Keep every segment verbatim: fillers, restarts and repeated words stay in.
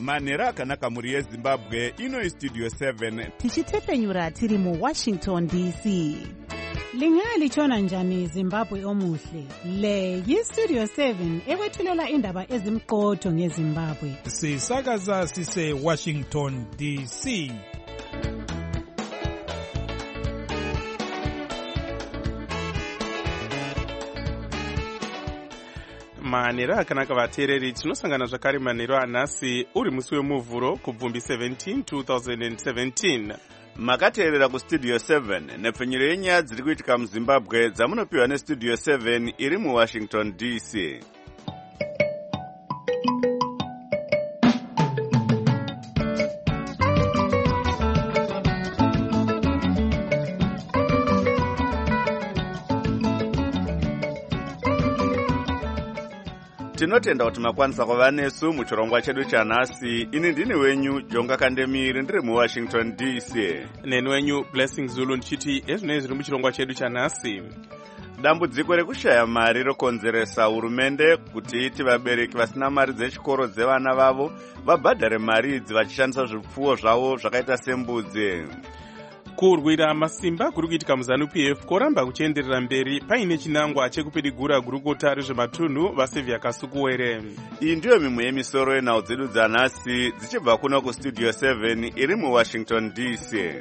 manhero akanaka mhuri yezimbabwe. Ino studio seven tichitepenyura tiri muwashington D C. Lingalitshona njani Zimbabwe omuhle? Le yistudio seven ekwethulela indaba ezimqotho ngeZimbabwe. Sisakaza sise Washington D C. Manhero akanaka vateereri, tinosangana zvakare manhero anhasi uri musi wemuvhuro kubvumbi seventeen twenty seventeen. Makateerera kustudio seven nepfenyuro yenyaya dziri kuitika muZimbabwe dzamunopiwa nestudio seven iri muWashington D C. Tinotenda kuti makwanisa kuva nesu muchirongwa chedu chanhasi. Ini ndini wenyu Jonga Kandemiri ndiri muWashington D C. Neni wenyu Blessing Zulu ndichiti ezvinei zviri muchirongwa chedu chanhasi. Dambudziko rekushaya mari rokonzeresa hurumende kuti iti vabereki vasina mari dzechikoro dzevana vavo vabhadhare mari idzi vachishandisa zvipfuwo zvavo zvakaita sembudzi. Kurwira masimba kuri kuitika muZANU-P F koramba kuchienderera mberi paine chinangwa chekupidigura gurukota rezvematunhu vaSevia Kasukuwere. Iyi ndiyo mimwe yemisoro yenhau dzedu dzanhasi dzichibva kuno kustudio seven iri muWashington D C.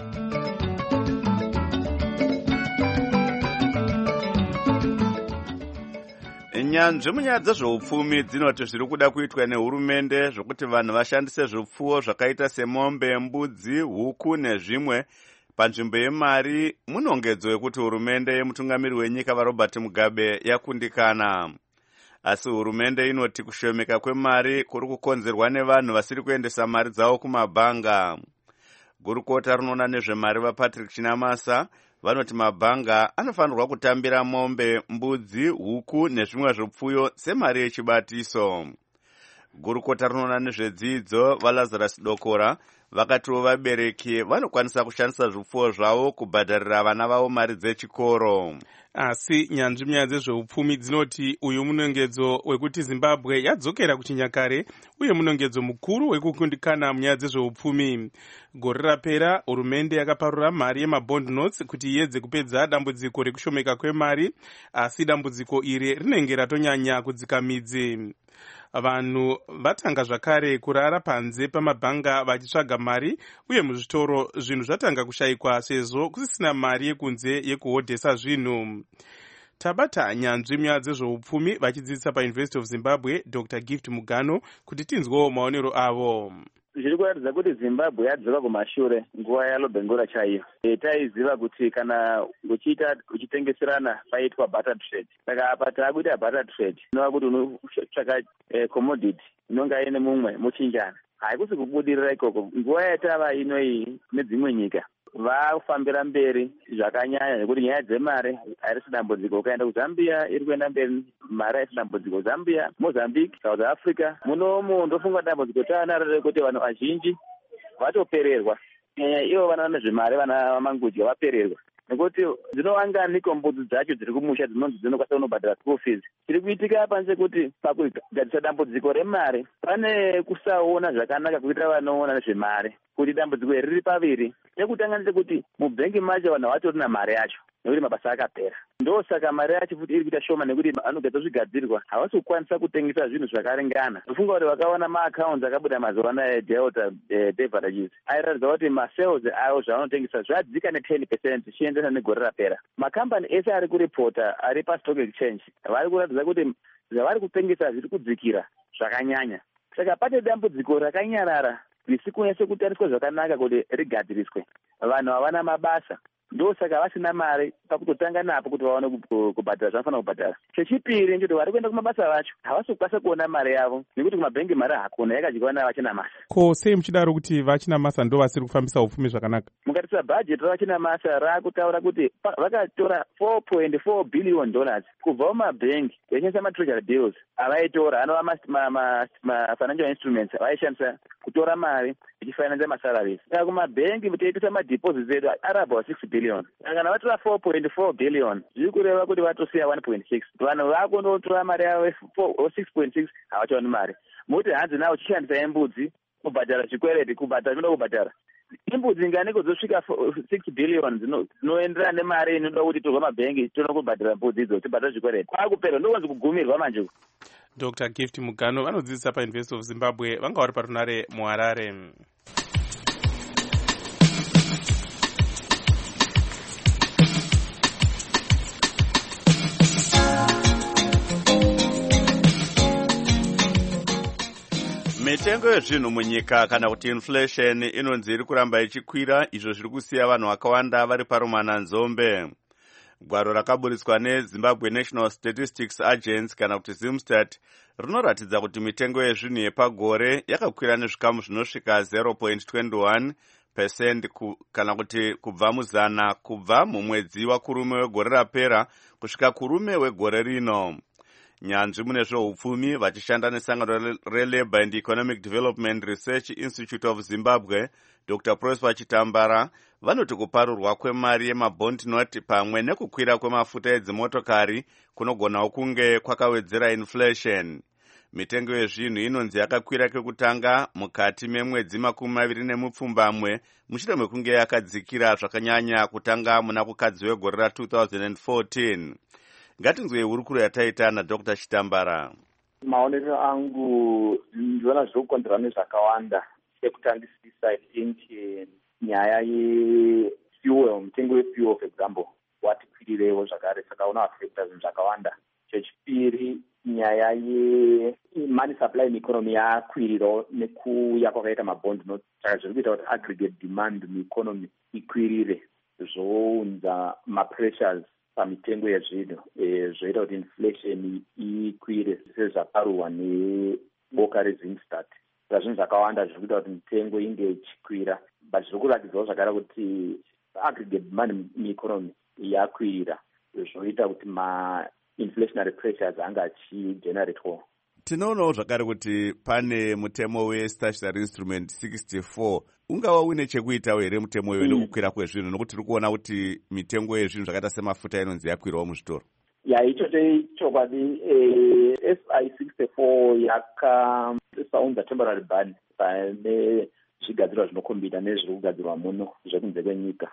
Nyanzvi munyaya dzezveupfumi dzinoti zviri kuda kuitwa nehurumende zvokuti vanhu vashandise zvipfuwo zvakaita semombe, mbudzi, huku nezvimwe panzvimbo yemari munongedzo yekuti hurumende yemutungamiri wenyika vaRobert Mugabe yakundikana. Asi hurumende inoti kushomeka kwemari kuri kukonzerwa nevanhu vasiri kuendesa mari dzavo kumabhanga. Gurukota rinoona nezvemari vaPatrick Chinamasa vanoti mabhanga anofanirwa kutambira mombe, mbudzi, huku nezvimwe zvipfuyo semari yechibatiso. Gurukota rinoona nezvedzidzo vaLazarus Dokora vakatiwo vabereki vanokwanisa kushandisa zvipfuwo zvavo kubhadharira vana vavo mari dzechikoro. Asi nyanzvi munyaya dzezveupfumi dzinoti uyu munongedzo wekuti Zimbabwe yadzokera kuchinyakare uye munongedzo mukuru wekukundikana munyaya dzezveupfumi. Gore rapera hurumende yakaparura mari yemabond notes kuti iedze kupedza dambudziko rekushomeka kwemari, asi dambudziko iri rinenge ratonyanya kudzika midzi. Vanhu vatanga zvakare kurara panze pamabhanga vachitsvaga mari uye muzvitoro zvinhu zvatanga kushayikwa sezvo kusisina mari yekunze yekuhodhesa zvinhu. Tabata nyanzvi munyaya dzezveupfumi vachidzidzisa paUniversity of Zimbabwe Doctor Gift Mugano kuti tinzwewo maonero avo. Zviri kuratidza kuti Zimbabwe yadzoka kumashure nguva yalobhengora chaiyo. E, taiziva kuti kana uchiita uchitengeserana paitwa barter trade. Saka apa taakuita barter trade inova kuti unotsvaka e, commodity inonga ine mumwe muchinjana. Haikusi kubudirira ikoko. Nguva yatava inoyi nedzimwe nyika vafambira mberi zvakanyanya nekuti nyaya dzemari haisi dambudziko. Ukaenda kuZambia iri kuenda mberi, mari haisi dambudziko. Zambia, Mozambique, South Africa munomu ndofunga dambudziko taanaro rekuti vanhu vazhinji vatopererwa. Ivo vana nezvemari, vana vamangudya vapererwa nekuti dzinovanganiko mbudzi dzacho dziri kumusha dzinonzi dzinokwanisa kunobhadhara school fees. Chiri kuitika panze kuti pakugadzisa dambudziko remari pane kusaona zvakanaka kuitira vanoona nezvemari kuti dambudziko iri riri paviri. Chekutanga ndechekuti mubhengi macho vanhu havatori namari yacho nekuti mabasa akapera. Ndosaka mari yacho futi iri kuita shoma nekuti anogadzira zvigadzirwa havasi kukwanisa kutengesa zvinhu zvakaringana. Ndofunga kuti vakaona maaccounts akabuda mazuva anaya eDelta beverages airatidza kuti masales avo zvavanotengesa zvadzika ne10 percent zvichienderana negore rapera. Makambani ese ari kuripota ari pastock exchange vari kuratidza kuti zvavari kutengesa zviri kudzikira zvakanyanya. Saka pate dambudziko rakanyarara risi kunese kutariswa zvakanaka kuti rigadziriswe. Vanhu havana mabasa ndosaka vasina mari pakutotanga napo kuti vaone kubhadhara zvanofanira kubhadhara. Chechipiri ndechoti vari kuenda kumabasa vacho havasi kukwanisa kuona mari yavo nekuti kumabhengi mari hakuna, yakadyiwa navachina masa. Ko sei muchidaro kuti vachina masa ndo vasiri kufambisa upfumi zvakanaka? Mukatarisa bhajeti ravachina masa raakutaura kuti vakatora four point four billion dollars kubva mumabhengi vachishandisa matreasury bills avaitora, anova mafinancial instruments avaishandisa kutora mari ichifinansa masalaries. Saka kumabhengi teitisa madeposits edu ari about six billion. Kana vatora four point four billion zviri kureva kuti vatosiya one point six. Vanhu vakundotora mari yavo six point six havachaoni mari. muti hanzi nawo chishandisa embudzi kubhadhara chikwereti kubhadhara zvinoda kubhadhara imbudzi ngani kuzosvika six billion dzinoenderana nemari inoda kuti torwa mabhengi toda kubhadhara mbudzi idzo tibhadhara zvikwereti kwakupera ndokwanzi kugumirwa manje. Dr Gift Mugano vanodzidzisa paUniversity of Zimbabwe vanga vari parunare muHarare. Mitengo yezvinhu munyika kana kuti inflation inonzi iri kuramba ichikwira, izvo zviri kusiya vanhu vakawanda vari parumana nzombe. Gwaro rakaburitswa neZimbabwe National Statistics Agency kana kuti Zimstat rinoratidza kuti mitengo yezvinhu yepagore yakakwira nezvikamu zvinosvika zero point two one percent kana kuti kubva muzana kubva mumwedzi wakurume wegore rapera kusvika kurume wegore rino. Nyanzvi mune zveupfumi vachishanda nesangano reLabour and Economic Development Research Institute of Zimbabwe, Doctor Prosper Chitambara, vanoti kuparurwa kwemari yemabond note pamwe nekukwira kwemafuta edzimotokari kunogonawo kunge kwakawedzera inflation. Mitengo yezvinhu inonzi yakakwira kwekutanga mukati memwedzi makumi maviri nemupfumbamwe mushure mekunge yakadzikira zvakanyanya kutanga muna kukadzi wegore ra two thousand fourteen. Ngatinzwe hurukuro yataita naDr Chitambara. Maonero angu ndiona zvinokonzerwa nezvakawanda. Sekutangisisa I think nyaya yefuel, mutengo wefuel for example, watikwirirewo zvakare saka unoaffecta zvinhu zvakawanda. Chechipiri nyaya yemoney supply mueconomy yakwirirawo nekuuya kwakaita mabond note, saka zviri kuita kuti aggregate demand mueconomy ikwirire zvounza mapressures pamitengo yezvinhu zvoita kuti inflation ikwire sezvaparurwa neboka reZimstat. Zvinhu zvakawanda zviri kuita kuti mitengo inge ichikwira, but zviri kuratidzawo zvakare kuti aggregate demand mueconomy yakwirira zvoita kuti ma-inflationary pressures anga achigeneratwa. Tinoonawo zvakare kuti pane mutemo westatutory instrument sixty-four ungava une chekuitawo here mutemo uyu nekukwira kwezvinhu, nokuti tiri kuona kuti mitengo yezvinhu zvakaita semafuta inonzi yakwirawo muzvitoro. Ya ichocho chokwadi. S I sixty-four yakasaunza temporary ban pane zvigadzirwa zvinokombita nezviri kugadzirwa muno zvekunze kwenyika.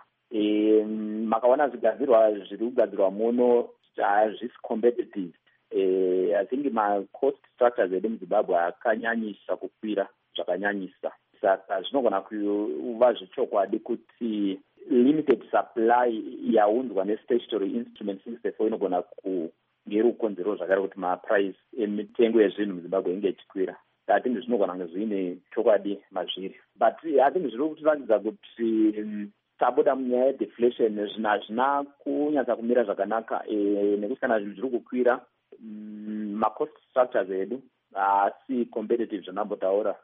Makaona zvigadzirwa zviri kugadzirwa muno hazvisi competitive. Uh, I think ma-cost structures edu muZimbabwe akanyanyisa kukwira zvakanyanyisa. Saka zvinogona kuva zvechokwadi kuti limited supply yaunzwa nestatutory instrument sixty-four inogona kunge iri kukonzerawo zvakare kuti maprice emitengo yezvinhu muZimbabwe inge ichikwira. I think zvinogona kunge zvine chokwadi mazviri. But I think zviri kutiratidza kuti um, tabuda munyaya yedeflation zvinhu hazvina kunyatsa kumira zvakanaka nekuti kana zvinhu zviri kukwira Mm, ma-cost structures edu haasi competitive zvanambotaura.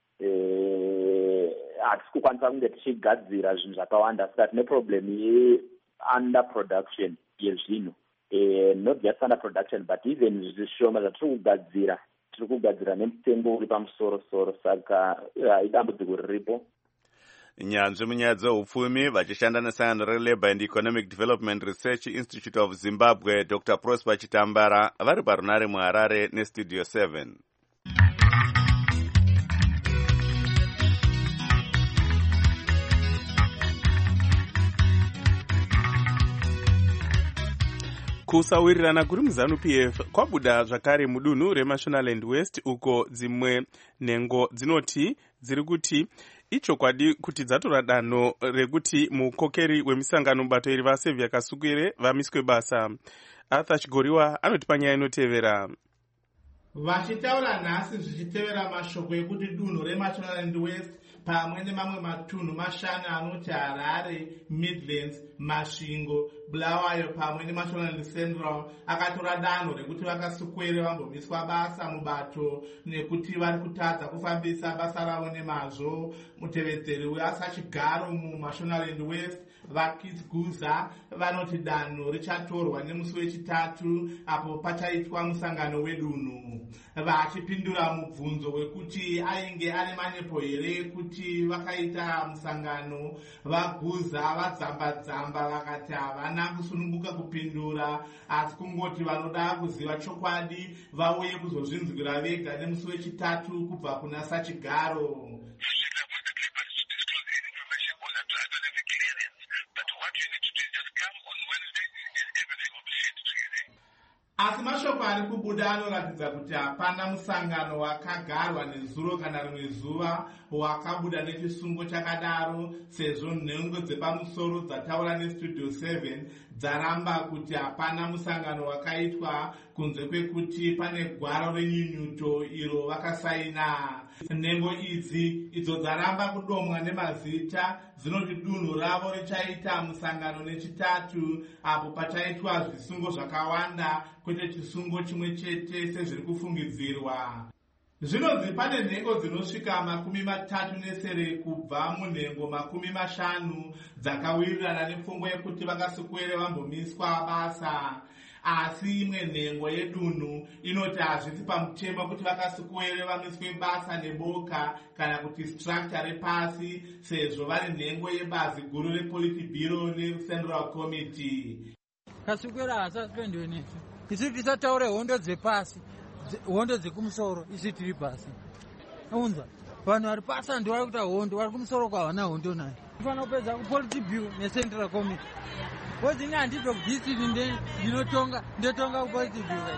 Hatisi kukwanisa kunge tichigadzira zvinhu zvakawanda saka tine problem ye-underproduction yezvinhu. Not just underproduction but even zvishoma zvatiri kugadzira tiri kugadzira nemutengo uri pamusoro-soro, saka idambudziko riripo. Nyanzvi munyaya dzeupfumi vachishanda nesangano reLabour and Economic Development Research Institute of Zimbabwe, Doctor Prosper Chitambara vari parunare muHarare neStudio seven. Kusawirirana kuri muZanu-P F kwabuda zvakare mudunhu reMashonaland West uko dzimwe nhengo dzinoti dziri kuti ichokwadi kuti dzatora danho rekuti mukokeri wemisangano mubato iri vaSevia Kasukire vamiswe basa. Arthur Chigoriwa anotipa nyaya inotevera. Vachitaura nhasi zvichitevera mashoko ekuti dunhu reMashonaland West pamwe nemamwe matunhu mashanu anoti Harare, Midlands, Masvingo, Bulawayo pamwe neMashonaland Central akatora danho rekuti vakasukwere vambomiswa basa mubato nekuti vari kutadza kufambisa basa ravo nemazvo. Mutevedzeri weasachigaro muMashonaland West Vakis Guza vanoti danho richatorwa nemusi wechitatu apo pachaitwa musangano wedunhu. Vachipindura mubvunzo wekuti ainge ane manyepo here kuti kuti vakaita musangano vaguza vadzamba-dzamba vakati havana kusununguka kupindura asi kungoti vanoda kuziva chokwadi vauye kuzozvinzwira vega nemusi wechitatu kubva kuna sachigaro. Asi mashoko ari kubuda anoratidza kuti hapana musangano wakagarwa nezuro kana rimwe zuva wakabuda nechisungo chakadaro, sezvo nhengo dzepamusoro dzataura nestudio seven dzaramba kuti hapana musangano wakaitwa kunze kwekuti pane gwaro renyunyuto iro vakasaina. Nhengo idzi idzo dzaramba kudomwa nemazita dzinoti dunhu ravo richaita musangano nechitatu apo pachaitwa zvisungo zvakawanda kwete chisungo chimwe chete sezviri kufungidzirwa. Zvinonzi pane nhengo dzinosvika makumi matatu nesere kubva munhengo makumi mashanu dzakawirirana nepfungwa yekuti vakasikwere vambomiswa basa. Asi imwe nhengo yedunhu inoti hazvisi pamutemo kuti vakasikwere vamiswe basa neboka kana kuti structure repasi, sezvo vari nhengo yebazi guru repolitibhiro necentral committee. Kasikwera hasasipendwe nesu isi tisataure hondo dzepasi, hondo dzekumusoro isi tiri pasi. Unza vanhu vari pasi andi vari kuita hondo, vari kumusoro kwavana hondo nayo. Tifana kupedza kupolitibhiro necentral committee. Bozi ini handibve kudhistrikti ndinotonga ndotonga kupolitibhiro.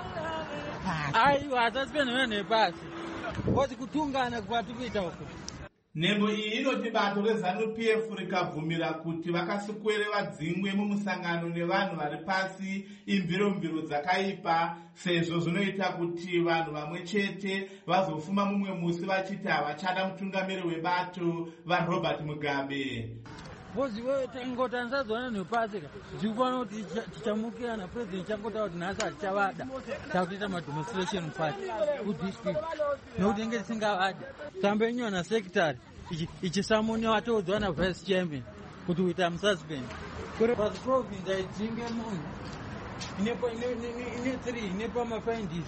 Aiwa hasasipendwe nepasi. Bozi kutungana kwati kuita uko. Nhengo iyi inoti bato reZANU-P F rikabvumira kuti vakasikwere vadzingwe mumusangano nevanhu vari pasi imvirombiro dzakaipa, sezvo zvinoita kuti vanhu vamwe chete vazofuma mumwe musi vachiti havachada mutungamiri webato vaRobert Mugabe. Bozi wewe tangota nsadzona nepasi ka zvikufanira kuti tichamukirana president changota kuti nhasi hachavada takuita mademonstration party kudistrict nokuti enge tisingavada tambenywa nasekitari ichisamuniwa atoudzwa navice chairman kuti uita mususpend kuri pasi province aidzinge munhu ine three ine pamafindisi.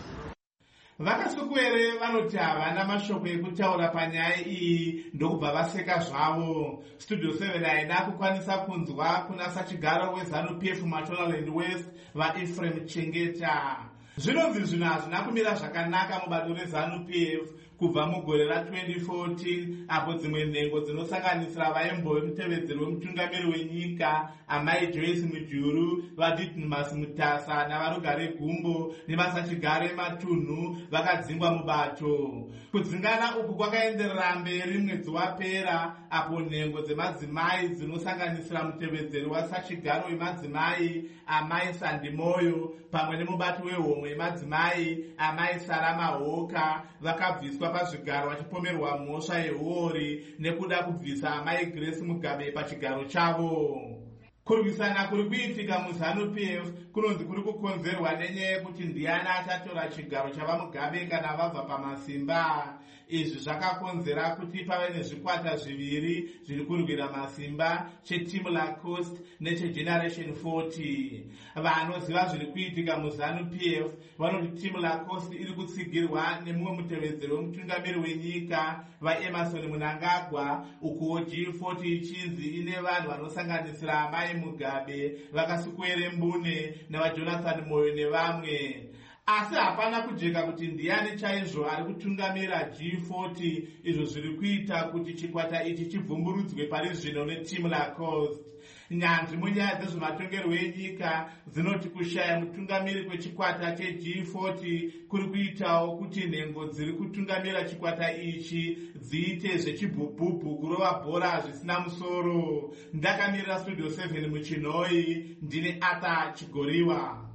Vakasikwere vanoti havana mashoko ekutaura panyaya iyi ndokubva vaseka zvavo. Studio seven haina kukwanisa kunzwa kuna sachigaro weZANU-P F Mashonaland West vaEphraim Chengeta. Zvinonzi zvinhu hazvina kumira zvakanaka mubato reZANU-P F kubva mugore ratwenty fourteen apo dzimwe nhengo dzinosanganisira vaimbove mutevedzeri wemutungamiri wenyika amai Joyce Mujuru, vaDidmus Mutasa navarugare Gumbo nevasachigaro ematunhu vakadzingwa mubato. Kudzingana uku kwakaenderera mberi mwedzi wapera apo nhengo dzemadzimai dzinosanganisira mutevedzeri wasachigaro wemadzimai amai Sandimoyo pamwe nemubati wehomwe yemadzimai amai Sarama Hoka vakabviswa pazvigaro vachipomerwa mhosva yehuori nekuda kubvisa amai Grace Mugabe pachigaro chavo. Kurwisana kuri kuitika muZANU-P F kunonzi kuri kukonzerwa nenyaya yekuti ndiani achatora chigaro chavaMugabe kana vabva pamasimba. Izvi zvakakonzera kuti pave nezvikwata zviviri zviri kurwira masimba, cheTeam Lacoste necheGeneration forty. Vanoziva zviri kuitika muZANU-P F vanoti Team Lacoste iri kutsigirwa nemumwe mutevedzeri wemutungamiri wenyika vaEmerson Mnangagwa, ukuwo G forty ichinzi ine vanhu vanosanganisira amai Mugabe, vakasikwere Mbune navaJonathan Moyo nevamwe. Asi hapana kujeka kuti ndiani chaizvo ari kutungamira G forty, izvo zviri kuita kuti chikwata ichi chibvumburudzwe pari zvino neTeam Lacoste. Nyanzvi munyaya dzezvematongerwo enyika dzinoti kushaya mutungamiri kwechikwata cheG forty kuri kuitawo kuti nhengo dziri kutungamira chikwata ichi dziite zvechibhubhubhu kurova bhora zvisina musoro. Ndakamirira Studio seven muChinoi, ndine Arthur Chigoriwa.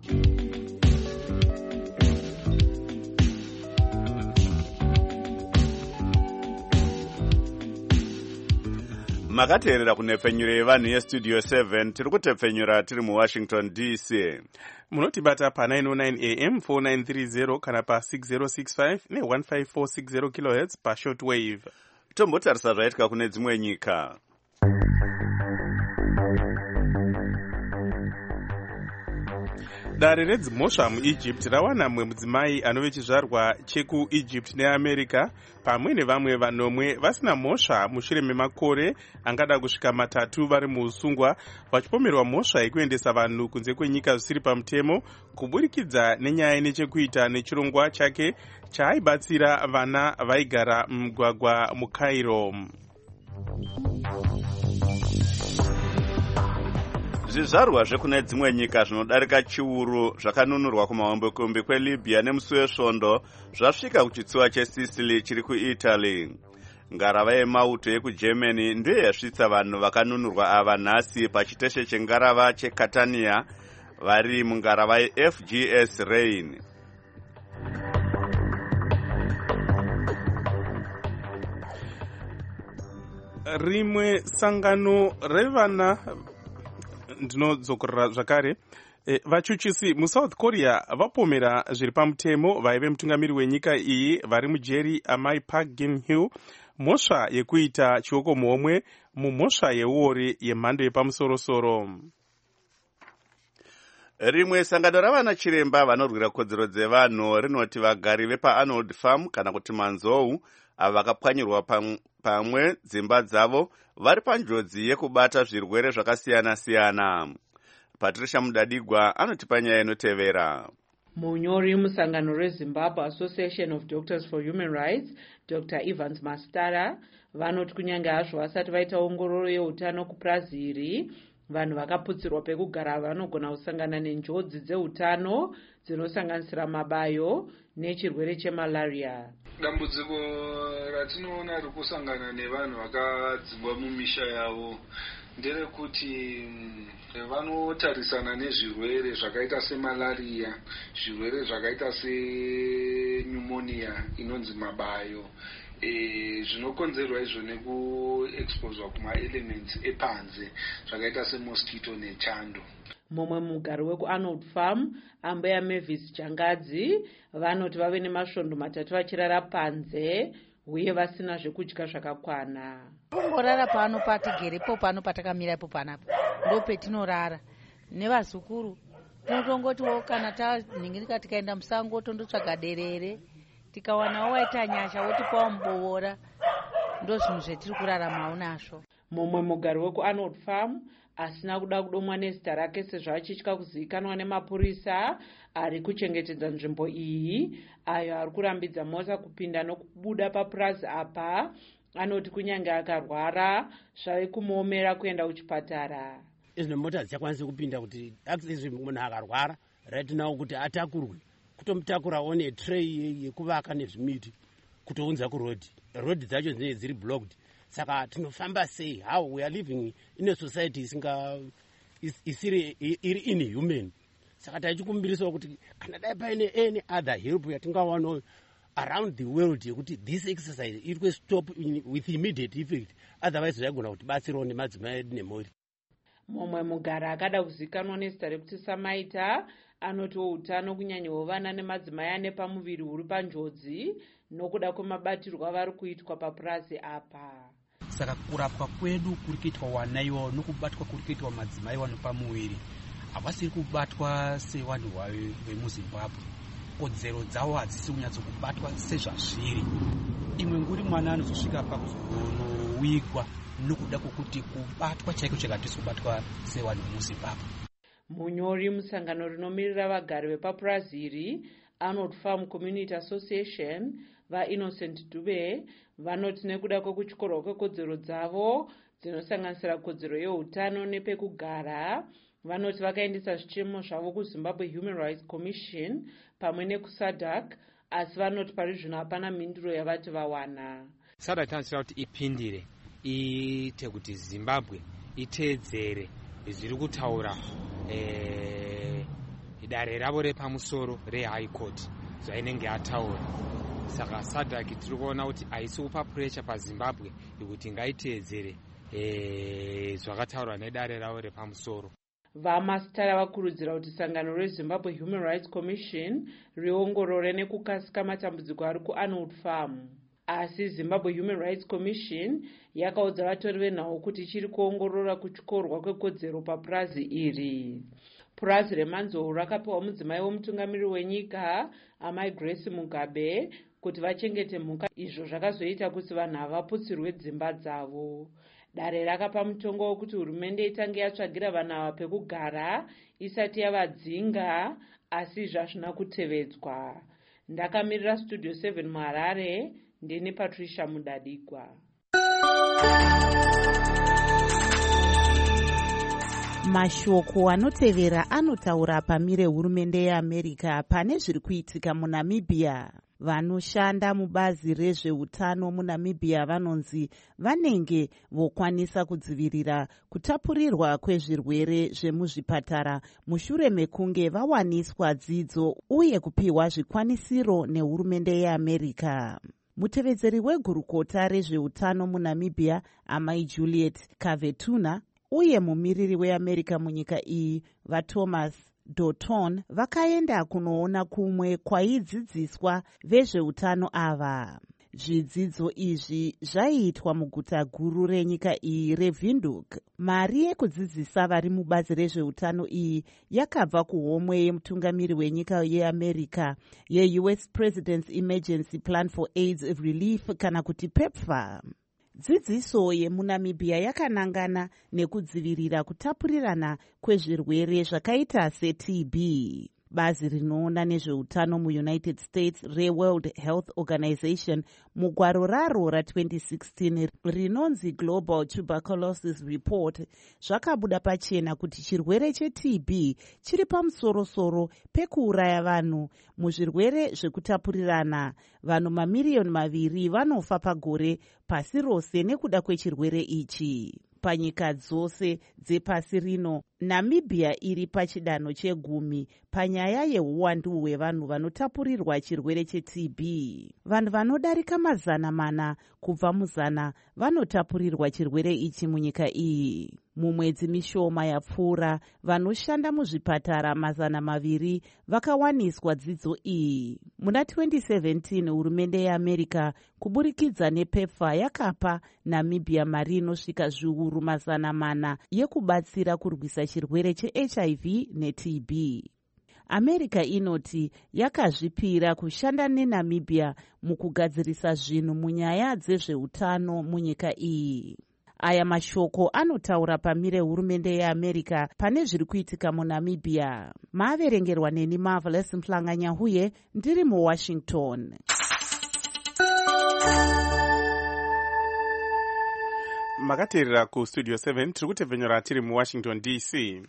Makateerera kunepfenyuro yevanhu yestudio seven tiri kutepfenyura tiri muWashington D C. Munotibata pa nine oh nine A M four nine three zero kana pa six oh six five ne one five four six zero kilohertz pa shortwave. Tombotarisa zvaitika kune dzimwe nyika. Dare redzimhosva muEgypt rawana mumwe mudzimai anove chizvarwa chekuEgypt neAmerica pamwe nevamwe vanomwe vasina mhosva mushure memakore angada kusvika matatu vari muusungwa vachipomerwa mhosva yekuendesa vanhu kunze kwenyika zvisiri pamutemo kuburikidza nenyaya inechekuita nechirongwa chake chaaibatsira vana vaigara mumugwagwa muCairo. Zvizvarwa zvekune dzimwe nyika zvinodarika chiuru zvakanunurwa kumahombekombe kweLibya nemusi wesvondo zvasvika kuchitsuwa cheSicily chiri kuItaly. Ngarava yemauto yekuGermany ndiyo yasvitsa vanhu vakanunurwa ava nhasi pachiteshe chengarava cheCatania vari mungarava yeF G S Rain. Rimwe sangano revana ndinodzokorera zvakare e, vachuchisi muSouth Korea vapomera zviri pamutemo vaive mutungamiri wenyika iyi vari mujeri amai Park Geun-hye mhosva yekuita chioko muhomwe mumhosva yeuori yemhando yepamusorosoro. Rimwe sangano ravana chiremba vanorwira kodzero dzevanhu rinoti vagari vepaArnold Farm kana kuti manzou ava vakapwanyirwa pamwe dzimba dzavo vari panjodzi yekubata zvirwere zvakasiyana siyana. Patricia Mudadigwa anotipa nyaya inotevera. Munyori musangano reZimbabwe Association of Doctors for Human Rights, Doctor Evans Mastara, vanoti kunyange hazvo vasati vaita ongororo yeutano kupurazi iri, vanhu vakaputsirwa pekugara vanogona kusangana nenjodzi dzeutano dzinosanganisira mabayo nechirwere chemalaria. Dambudziko ratinoona rikusangana nevanhu vakadzingwa mumisha yavo nderekuti vanotarisana nezvirwere zvakaita semalaria, zvirwere zvakaita senyumonia inonzi mabayo, e, zvinokonzerwa izvo nekuexposwa kumaelements epanze zvakaita semosquito nechando. Mumwe mugari wekuArnold Farm, Ambeya Mavis Changadzi, vanoti vave nemasvondo matatu vachirara panze uye vasina zvekudya zvakakwana. Kungorara pano patigerepo pano patakamira ipo panapo ndo petinorara nevazukuru. Tinotongotiwo kana taningirika tikaenda musango tondotsvaga derere tikawanawo waita nyasha wotipawo muboora. Ndo zvinhu zvetiri kuraramawo nazvo. Mumwe mugari wekuArnold Farm asina kuda kudomwa nezita rake sezvo achitya kuzivikanwa nemapurisa ari kuchengetedza nzvimbo iyi ayo ari kurambidza mota kupinda nokubuda papurazi apa, anoti kunyange akarwara zvave kumuomera kuenda kuchipatara. Izvo mota dzichakwanisa kupinda kuti access munhu akarwara right now kuti atakurwe kutomutakurawo netray yekuvaka nezvimiti kutounza kuroad. Road dzacho dzinenge dziri blocked. Saka tinofamba sei? How we are living in a society isinga isiri iri inhuman. Saka tachikumbirisawo kuti kana dai paine any other help yatingawana around the world yekuti this exercise itwe stop in, with immediate effect, otherwise zvaigona kuti batsirawo nemadzimai edu nemhuri. Mumwe mugara akada kuzikanwa nezita rekuti Samaita anotiwo utano kunyanyawo vana nemadzimai ane pamuviri huri panjodzi nokuda kwemabatirwo avari kuitwa papurazi apa. Saka kurapwa kwedu kuri kuitwa wanaiwa nokubatwa kuri kuitwa madzimai wano pamuviri havasiri kubatwa sevanhu vemuZimbabwe. Kodzero dzavo hadzisi kunyatsokubatwa sezvazviri. Imwe nguri mwana anozosvika pakuzonowigwa nokuda kwokuti kubatwa chaiko chakatisi kubatwa sevanhu vemuZimbabwe. Munyori musangano rinomirira vagari vepapurazi iri Arnold Farm Community Association vaInnocent Dube vanoti nekuda kwekutyorwa kwekodzero dzavo dzinosanganisira kodzero yeutano nepekugara, vanoti vakaendesa zvichemo zvavo kuZimbabwe Human Rights Commission pamwe nekuSADC, asi vanoti pari zvino hapana mhinduro yavati vawana. SADC inotarisira kuti ipindire iite kuti Zimbabwe iteedzere zviri kutaura eh, dare ravo repamusoro reHigh Court zvainenge yataura. Saka SADC tiri kuona kuti haisi kupa pressure paZimbabwe yekuti ngaiteedzere eh, zvakataurwa nedare ravo repamusoro. Vamastara vakurudzira kuti sangano reZimbabwe Human Rights Commission riongorore nekukasika matambudziko ari kuArnold Farm. Asi Zimbabwe Human Rights Commission yakaudza vatori venhau kuti chiri kuongorora kutyorwa kwekodzero papurazi iri. purazi remanzou rakapiwa mudzimai womutungamiri wenyika amai Grace Mugabe kuti vachengete mhuka. Izvo zvakazoita kuti vanhu ava vaputsirwe dzimba dzavo. Dare rakapa mutongo wekuti hurumende itange yatsvagira vanhu ava pekugara isati yavadzinga, asi zvazvina kutevedzwa. Ndakamirira Studio seven muHarare, ndini Patricia Mudadikwa. Mashoko anotevera anotaura pamire hurumende yeAmerica pane zviri kuitika muNamibia. Vanoshanda mubazi rezveutano muNamibia vanonzi vanenge vokwanisa kudzivirira kutapurirwa kwezvirwere zvemuzvipatara mushure mekunge vawaniswa dzidzo uye kupiwa zvikwanisiro nehurumende yeAmerica. Mutevedzeri wegurukota rezveutano muNamibia, amai Juliet Kavetuna, uye mumiriri weAmerica munyika iyi, vaThomas Dorton, vakaenda kunoona kumwe kwaidzidziswa vezveutano ava. Zvidzidzo izvi zvaiitwa muguta guru renyika iyi reVindhoek. Mari yekudzidzisa vari mubazi rezveutano iyi yakabva kuhomwe yemutungamiri wenyika yeAmerica yeU S President's Emergency Plan for AIDS Relief kana kuti PEPFAR. Dzidziso yemuNamibia yakanangana nekudzivirira kutapurirana kwezvirwere zvakaita seT B. Bazi rinoona nezveutano muUnited States reWorld Health Organization mugwaro raro ra-twenty sixteen rinonzi Global Tuberculosis Report zvakabuda pachena kuti chirwere cheT B chiri pamusorosoro pekuuraya vanhu. Muzvirwere zvekutapurirana, vanhu mamiriyoni maviri vanofa pagore pasi rose nekuda kwechirwere ichi. Panyika dzose dzepasi rino, Namibia iri pachidanho chegumi panyaya yeuwandu hwevanhu vanotapurirwa chirwere cheT B. Vanhu vanodarika mazana mana kubva muzana vanotapurirwa chirwere ichi munyika iyi. Mumwedzi mishoma yapfuura, vanoshanda muzvipatara mazana maviri vakawaniswa dzidzo iyi. Muna twenty seventeen, hurumende yeAmerica kuburikidza nePEPFAR yakapa Namibia mari inosvika zviuru mazana mana yekubatsira kurwisa chirwere cheH I V neT B. America inoti yakazvipira kushanda neNamibia mukugadzirisa zvinhu munyaya dzezveutano munyika iyi. Aya mashoko anotaura pamire hurumende yeAmerica pane zviri kuitika muNamibia. Maaverengerwa neni Marvelous Mhlanga-Nyahuye, ndiri muWashington. Makateerera kuStudio seven, tiri kutevhenyora tiri muWashington D C.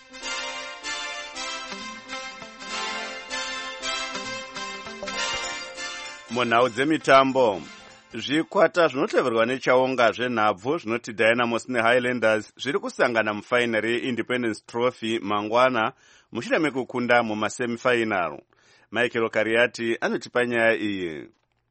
Munhau dzemitambo, zvikwata zvinoteverwa nechaunga zvenhabvu zvinoti Dynamos neHighlanders zviri kusangana mufainari yeIndependence Trophy mangwana mushure mekukunda mumasemifainal. Michael Kariati anotipa nyaya iyi.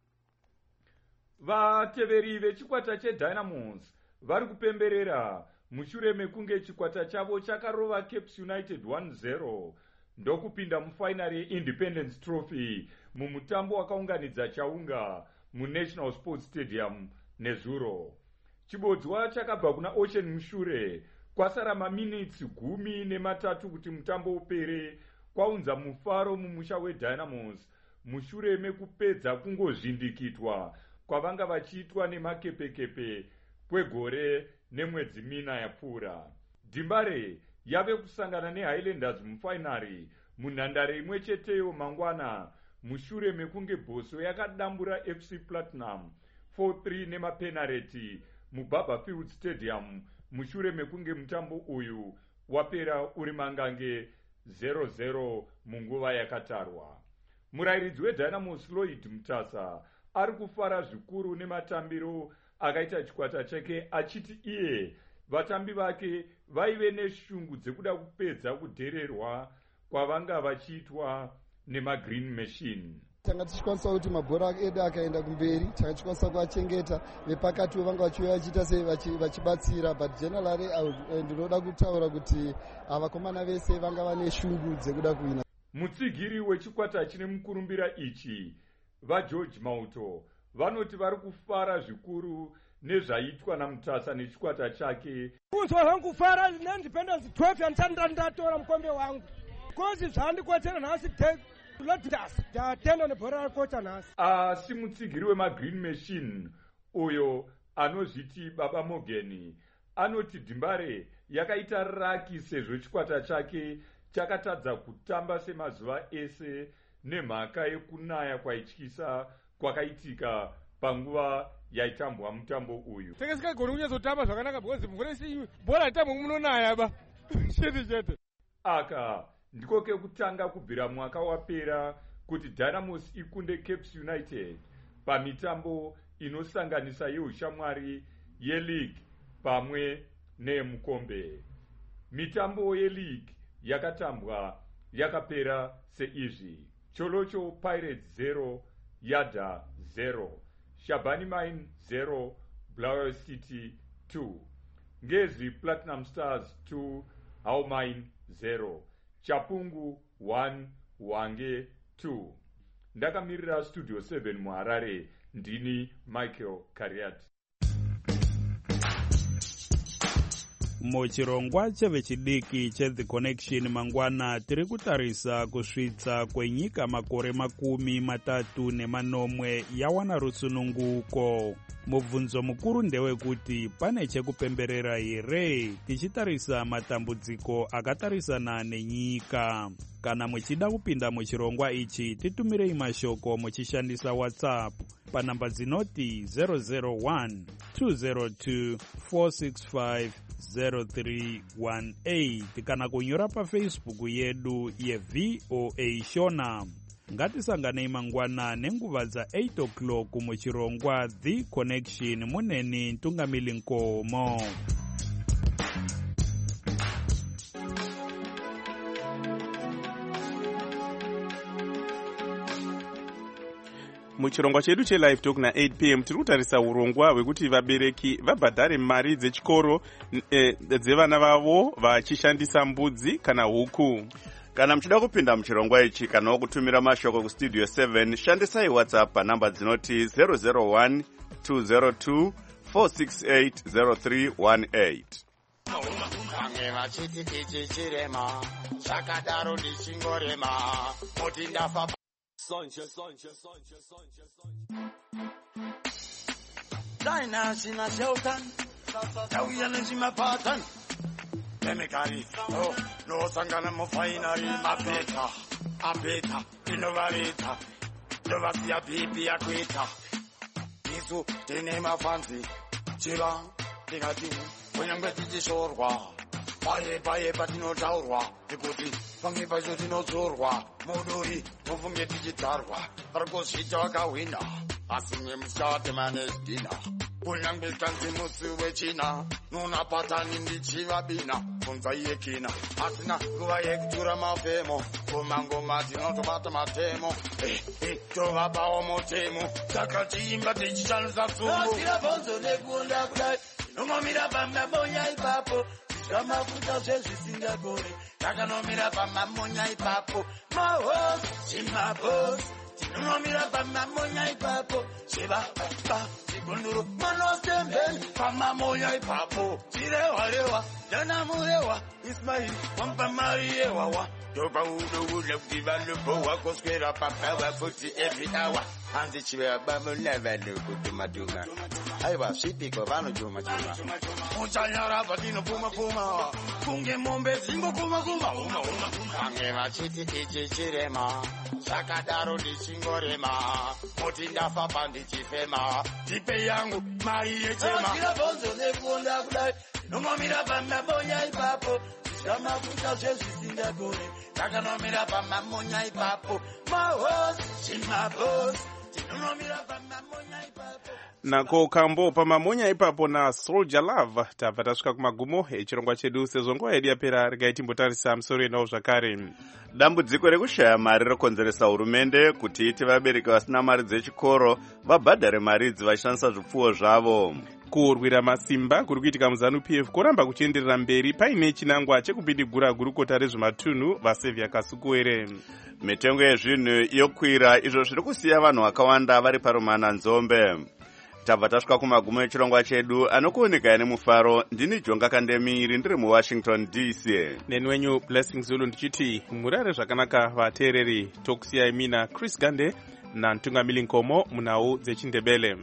Vateveri vechikwata cheDynamos vari kupemberera mushure mekunge chikwata chavo chakarova Caps United one zero ndokupinda mufainari yeIndependence Trophy mumutambo wakaunganidza chaunga muNational Sports Stadium nezuro. Chibodzwa chakabva kuna Ocean mushure kwasara maminitsi gumi nematatu kuti mutambo upere kwaunza mufaro mumusha weDynamos mushure mekupedza kungozvindikitwa kwavanga vachiitwa nemakepekepe kwegore nemwedzi mina yapfuura. Dimbare yave kusangana neHighlanders mufainari munhandare imwe cheteyo mangwana mushure mekunge Bhoso yakadambura F C Platinum four three nemapenareti muBarbourfield Stadium mushure mekunge mutambo uyu wapera uri mangange zero zero munguva yakatarwa. Murayiridzi weDynamos Lloyd Mutasa ari kufara zvikuru nematambiro akaita chikwata chake achiti iye vatambi vake vaive neshungu dzekuda kupedza kudhererwa kwavanga vachiitwa nemagreen machine. Tanga tichikwanisa kuti mabhora edu akaenda kumberi, tanga tichikwanisa kuachengeta, vepakati vanga vachiuya vachiita sei vachibatsira, but generally ndinoda kutaura kuti avakomana vese vanga vane shungu dzekuda kuwina. Mutsigiri wechikwata chine mukurumbira ichi, vaGeorge Mauto, vanoti vari kufara zvikuru nezvaitwa namutasa nechikwata chake. Kunzwa hangu fara neindependence trophy andisandira ndatora mukombe wangu kozi zvandikwetera nhasi loddas ndatenda nebhora rakota nhasi. Asi mutsigiri wemagreen machine uyo anozviti Baba Morgan anoti Dimbare yakaita raki sezvo chikwata chake chakatadza kutamba semazuva ese nemhaka yekunaya kwaityisa kwakaitika panguva yaitambwa mutambo uyu. Tingasikagoni kunyazotamba zvakanaka because mvura si bhora itambwa munonaya ba. Shete shete. Aka ndiko kekutanga kubvira mwaka wapera kuti Dynamos ikunde Cape United pamitambo inosanganisa yeushamwari yeleague pamwe nemukombe. Mitambo yeleague yakatambwa yakapera seizvi: Cholocho Pirates zero, Yada zero, Shabani Mine zero, Bulawayo City two, Ngezi Platinum Stars two, How Mine zero, Chapungu one, Wange two. Ndakamirira Studio seven muHarare, ndini Michael Kariati. Muchirongwa chevechidiki cheThe Connection mangwana tiri kutarisa kusvitsa kwenyika makore makumi matatu nemanomwe yawana rusununguko. Mubvunzo mukuru ndewekuti pane chekupemberera here tichitarisa matambudziko akatarisana nenyika. Kana muchida kupinda muchirongwa ichi titumirei mashoko muchishandisa WhatsApp panamba dzinoti zero zero one two zero two four six five zero three one eight kana kunyora paFacebook yedu yeV O A Shona. Ngatisanganei mangwana nenguva dza eight o'clock muchirongwa The Connection muneni Ntungamili Nkomo. Muchirongwa chedu chelive talk na eight p m tiri kutarisa urongwa hwekuti vabereki vabhadhare mari dzechikoro e, dzevana vavo vachishandisa mbudzi kana huku. Kana mchida kupinda mchirongwa ichi kana kutumira mashoko ku Studio seven, shandisai WhatsApp panamba dzinoti zero zero one two zero two four six eight zero three one eight. Vange vachiti ichi chirema chakadaro ndichingorema kuti ndafa sonche sonche sonche sonche sonche Daina sina shautan tauya nzima patan Demekari oh no sangana mo finally mapeta apeta inovarita dovasia pipi yakwita isu tine mafanzi chira tikati kunyangwe tichishorwa paye paye patinotaurwa ekuti pange pacho tinodzorwa muduri mufunge tichitarwa parikuzvita wakahwina asi mwemushate manedina kunyangwe kanzi musi wechina nunapatani ndichivabina kunza yekina asina nguva yekutura mafemo kumangoma tinotobata matemo eh, eh, tovabawo motemo takachiimba tichishandisa tsungu tirabonzo nekunda kudai nomamira pamamonya ipapo zvamafuta zvezvisingagoni takanomira pamamonya ipapo mahos chimabos tinonomira pamamonya ipapo chevababa chigunduru manosembeni pamamonya ipapo tirewarewa danamurewa ismaili wampamariyewawa topaudokuda kuti vanobohwa koswera papawa futi every hour hanzi chiveabamolavadokutumatuma aiwa svipiko vanotumachuma muchanyara patinopumapuma kunge mombe dzingopumapuma vange vachiti ichi chirema zvakadaro ndichingorema kuti ndafa pandichifema tipe yangu mari yechema tirabonzo nekuonda kudai nomamira pamamonya ipapo zvamafuta zvezvisingagoni takanomira pamamonya ipapo mahos chimabos tinonomira pamamonya ipapo nako kambo pamamonya ipapo na Soldier Love. Tabva tasvika kumagumo echirongwa chedu sezvo nguva yedu yapera. Regai timbotarisa musoro enawo zvakare. Dambudziko rekushaya mari rokonzeresa hurumende kuti iti vabereki vasina mari dzechikoro vabhadhare mari idzi vachishandisa zvipfuwo zvavo. Kurwira masimba kuri kuitika muZanu-P F kuramba kuchienderera mberi paine chinangwa chekupindigura gurukota rezvematunhu vaSevia Kasukuwere. Mitengo yezvinhu yokwira izvo zviri kusiya vanhu vakawanda vari parumana nzombe. tabva tasvika kumagumo echirongwa chedu anokuoneka nemufaro. Ndini Jonga Kandemiri ndiri muWashington D C. Neni wenyu Blessing Zulu ndichiti murare zvakanaka vateereri. Tokusiyai mina Chris Gande naNtungamili Nkomo munhau dzechindebele.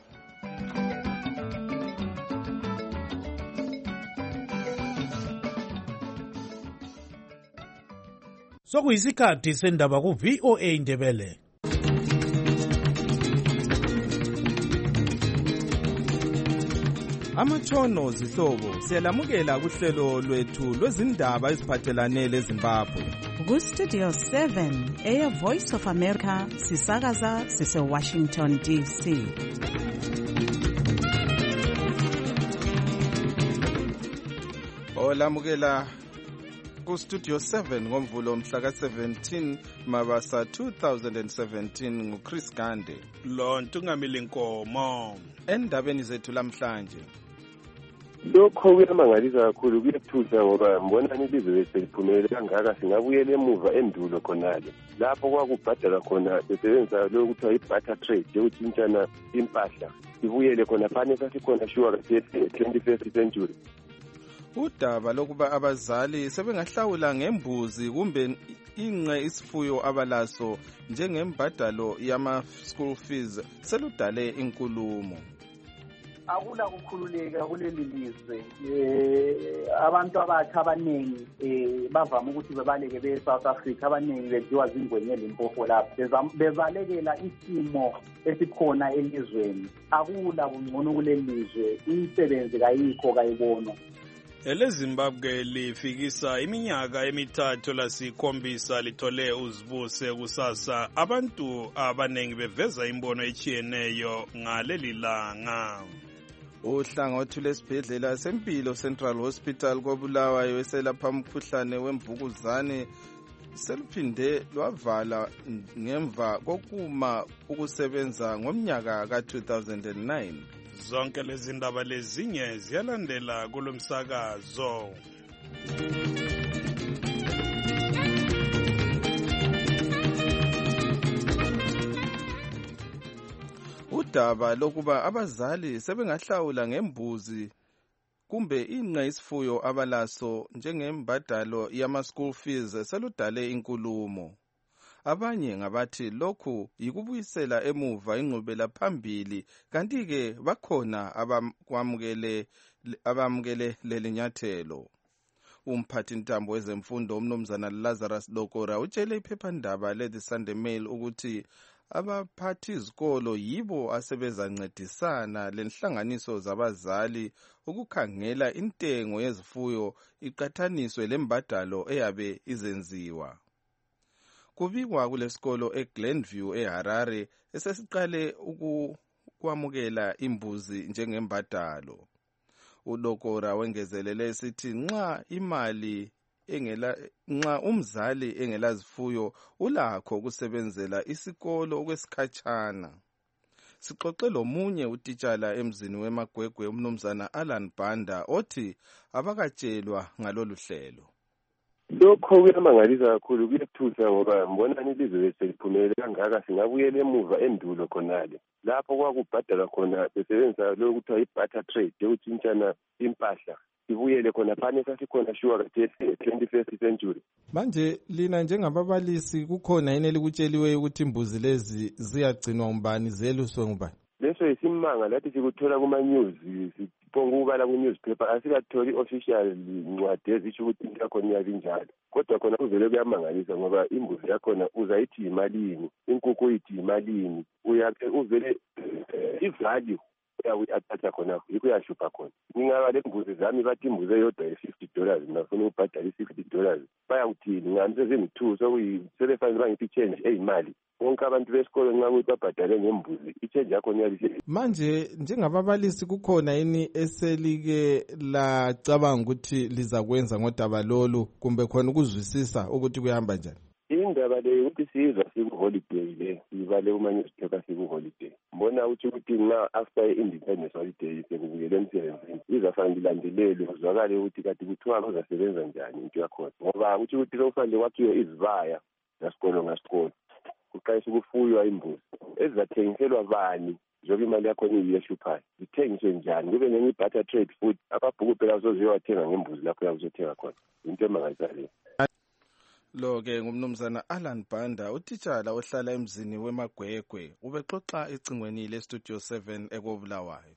Sokuyisikhathi sendaba ku V O A Ndebele. Amatshono zihlobo siyalamukela kuhlelo lwethu lwezindaba eziphathelane leZimbabwe. Ku Studio seven eya Voice of America sisakaza sise Washington D C. Olamukela ku Studio seven ngomvulo mhla ka seventeen Mabasa two thousand seventeen nguChris Gande lo Ntungamili Nkomo. Endabeni zethu lamhlanje lokho kuyamangalisa kakhulu, kuyethusa ngoba mbonani ilizwe lesiphumelele kangaka singabuyela emuva endulo khonale lapho kwakubhadala khona besebenzisa lokho kuthiwa i-barter trade yokutshintshana impahla, sibuyele khona fane sasikhona sure twenty-first century. Udaba lokuba abazali sebengahlawula ngembuzi kumbe inqe isifuyo abalaso njengembadalo yama school fees seludale inkulumo. Akula kukhululeka kuleli lizwe. Eh abantu abatsha abaningi eh bavama ukuthi bebaleke be South Africa, abaningi bedliwa zingwenye Limpopo lapha bebalekela isimo esikhona elizweni. Akula kungcono kuleli lizwe, imisebenzi kayikho kayibona. EleZimbabwe lifikisa iminyaka emithathu lasikhombisa lithole uzibuse kusasa. Abantu abanengi beveza imbono echiyeneyo ngaleli langa. Uhlangothi lwesibhedlela sempilo Central Hospital koBulawayo eselapha umkhuhlane wemvukuzane seluphinde lwavala ngemva kokuma ukusebenza ngomnyaka ka two thousand nine. Zonke lezi ndaba lezinye ziyalandela kulomsakazo. Udaba lokuba abazali sebengahlawula ngembuzi kumbe inqe isifuyo abalaso njengembadalo yama school fees seludale inkulumo. Abanye ngabathi lokhu yikubuyisela emuva ingqubela phambili, kanti ke bakhona abakwamukele abamukele lelinyathelo. Umphathi ntambo wezemfundo umnumzana Lazarus Lokora utshele iphephandaba le-The Sunday Mail ukuthi abaphathi izikolo yibo asebezancedisana lenhlanganiso zabazali ukukhangela intengo yezifuyo iqathaniswe lembadalo eyabe izenziwa. Kubikwa kulesikolo eGlenview eHarare esesiqale ukwamukela imbuzi njengembadalo. Udokora wengezelele esithi nxa imali engela nxa umzali engelazifuyo ulakho ukusebenzela isikolo okwesikhatshana. Sixoxe lomunye utitshala emzini weMagwegwe umnumzana Alan Banda othi abakatshelwa ngalolu hlelo. Lokho kuyamangalisa kakhulu, kuyethusa ngoba mbonani ilizwe lesiphumelele kangaka singabuyela emuva endulo khonale lapho kwakubhadala khona besebenzisa lokho kuthiwa i-barter trade yokutshintshana impahla, sibuyele khona fane sasikhona sure twenty-first century. Manje lina njengababalisi kukhona yini elikutsheliweyo ukuthi imbuzi lezi ziyagcinwa umbani zeluswe ngubani? Leso isimanga lathi sikuthola kuma news, siphonga ukubala ku newspaper, asikatholi official ncwadi ezisho ukuthi into yakho iyabe njalo. Kodwa khona kuvele kuyamangalisa ngoba imbuzi yakhona uzayithi imalini, inkukhu uyithi imalini, uyake uvele ivalue uyathatha khona yikho yashupha khona. Ngingaba le mbuzi zami bathi imbuzi eyodwa ye-fifty dollars ngafuna ukubhadala i-sixty dollars, bayawuthini ngami sezingu-two sokuyisebefanele bangiphi change eyimali. Wonke abantu besikolo nxa ukuthi babhadale ngembuzi i-change yakhona iyabise. Manje njengababalisi kukhona yini eselike lacabanga ukuthi lizakwenza ngodaba lolu kumbe khona ukuzwisisa ukuthi kuyahamba njani? Indaba le ukuthi sizwa siku-holiday le sibale kuma-newspaper siku-holiday. Mbona ukuthi ukuthi nxa after i-independence holiday sekubuyele emsebenzini izafanele ilandelele kuzwakale ukuthi kati kuthiwa kuzasebenza njani into yakhona. Ngoba ukuthi ukuthi sekufanele kwakhiwe izibaya ngasikolo ngasikolo kuqalisa ukufuywa imbuzi ezizathengiselwa bani zoke imali yakhona iyehluphayo zithengiswe njani kube nenye i-butter trade futhi ababhuku phela uzoziyowathenga ngembuzi lapho yakuzothenga khona into emangalisayo lo-ke ngumnumzana Alan Banda utitshala ohlala emzini weMagwegwe ubexoxa ecingweni lestudio seven ekobulawayo.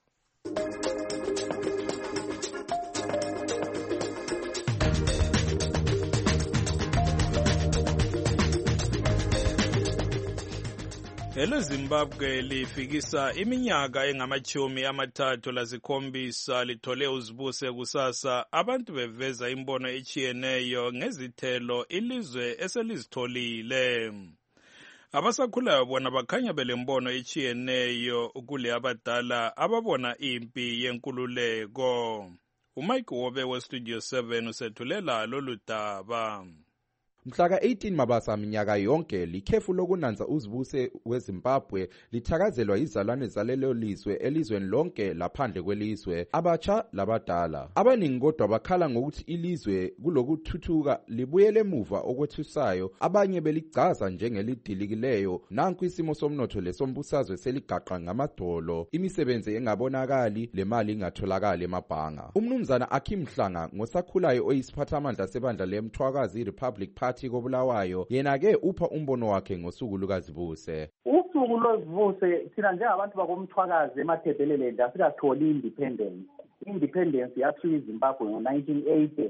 Elo Zimbabwe lifikisa iminyaka engamachumi amathathu lasikhombisa lithole uzibuse kusasa abantu beveza imbono echiyeneyo ngezithelo ilizwe eselizitholile. Abasakhulayo bona bakhanya belembono echiyeneyo kule abadala ababona impi yenkululeko. uMike Wobe westudio seven usethulela lolu daba. Mhlaka eighteen Mabasa minyaka yonke likhefu lokunanza uzibuse weZimbabwe lithakazelwa izalwane zalelo lizwe elizweni lonke laphandle kwelizwe abatsha labadala. Abaningi kodwa bakhala ngokuthi ilizwe kulokuthuthuka libuyele emuva okwethusayo, abanye beligcaza njengelidilikileyo. Nanku isimo somnotho lesombusazwe seligaqa ngamadolo, imisebenzi engabonakali, lemali ingatholakali emabhanga. Umnumzana Akim Mhlanga ngosakhulayo oyisiphathamandla sebandla leMthwakazi Republic Party kobulawayo yena ke upha umbono wakhe ngosuku lukaZibuse. Usuku lozibuse thina njengabantu bakomthwakazi emathebelele asikatholi independence. Independence yathiwa iZimbabwe ngo nineteen eighty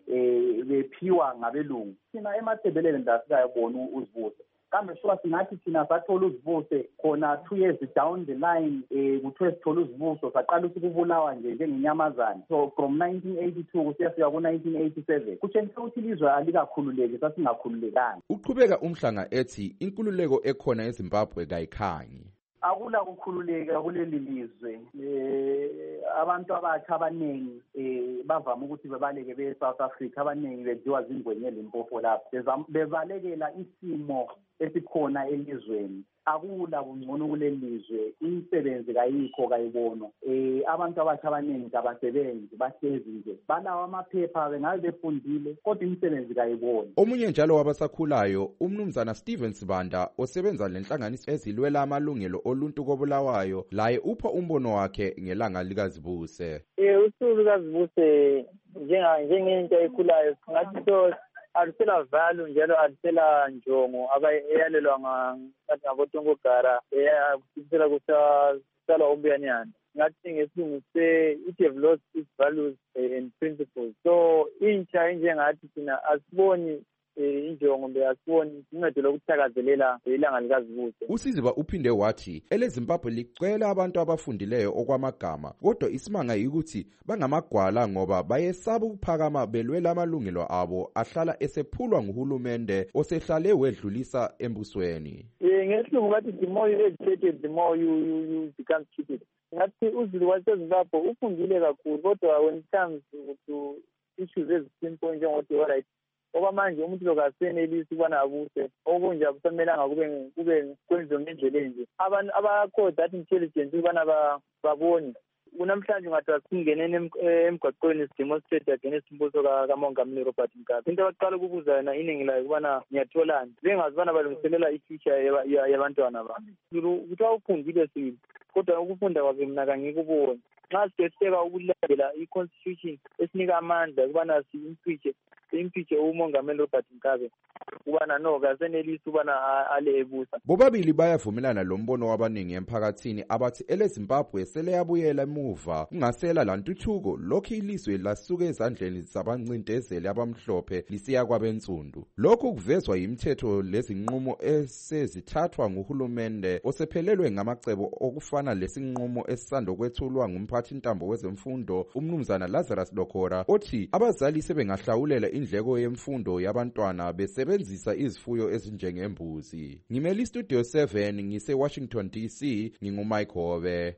eh bephiwa ngabelungu. Thina emathebelele ndasikayibona uzibuse. Kambe shuwa singathi thina sathola uzibuse khona two years down the line eh kuthiwe sithola uzibuso saqala ukubulawa nje njengenyamazana. So from nineteen eighty-two kusiyafika ku nineteen eighty-seven kutshengisa ukuthi ilizwe alikakhululeki sasingakhululekanga. Uqhubeka uMhlanga ethi inkululeko ekhona eZimbabwe kayikhanyi. Akula kukhululeka kuleli lizwe. Eh abantu abatsha abanengi eh bavama ukuthi bebaleke be South Africa, abanengi bediwa zingwenye lempopo lapho bebalekela isimo esikhona elizweni. Akula kungcono kulelizwe, imisebenzi kayikho kayibona. Eh abantu abatsha abanengi abasebenzi bahlezi nje balawa amaphepha bengabe befundile kodwa imisebenzi kayibona. Omunye njalo wabasakhulayo umnumzana Steven Sibanda osebenza lenhlanganiso ezilwela amalungelo oluntu kobulawayo laye upha umbono wakhe ngelanga likaZibuse. Eh usuku likaZibuse njenga njengento ekhulayo ngathi so alisela value njalo alisela njongo abayalelwa ngathi ngaboTongogara eyakusela kusala umbiyanyana. Ngathi ngesilungu se it have lost its values and principles. So intsha njengathi thina asiboni injongo mbe asiboni incede lokuthakazelela ilanga likaZibuse. uSiziba uphinde wathi eleZimbabwe licela abantu abafundileyo okwamagama kodwa isimanga ukuthi bangamagwala ngoba bayesaba ukuphakama belwela amalungelo abo ahlala esephulwa nguhulumende osehlale wedlulisa embusweni. Eh ngesilungu bathi the more you educated the more you you, you become stupid. Ngathi uZulu waseZimbabwe ufundile kakhulu kodwa when it comes to issues ezisimple njengokuthi alright ngoba manje umuntu lokasenelisi ukubana abuse okunje akusamelanga kube kube kwenziwe ngendlela enje. Abantu abakho that intelligence ukubana babone kunamhlanje ngathi asingenene emgwaqweni sidemonstrate against imbuso kaMongameli Robert Mugabe. Into abaqala ukubuza yena iningi layo ukubana ngiyatholani bengazibana balungiselela i-future yabantwana babo. Kuthiwa ufundile sibili kodwa ukufunda kwakhe mina kangikuboni. Nxa sibheka ukulandela i-constitution esinika amandla ukubana si-impeach impeach uMongameli Robert Mugabe kubana no kasenelisi ubana ale ebusa. Bobabili bayavumelana lo mbono wabaningi emphakathini abathi eleZimbabwe sele yabuyela emuva kungasela lantuthuko lokho ilizwe lasuke ezandleni zabancindezeli abamhlophe lisiya kwabensundu. Lokhu kuvezwa yimithetho lezinqumo esezithathwa nguhulumende osephelelwe ngamacebo okufana lesinqumo esisanda kwethulwa ngumphathi ntambo wezemfundo umnumzana Lazarus Dokora othi abazali sebengahlawulela indleko yemfundo yabantwana besebenzisa izifuyo ezinjengembuzi. Ngimeli Studio seven ngise Washington D C nginguMike Hobe.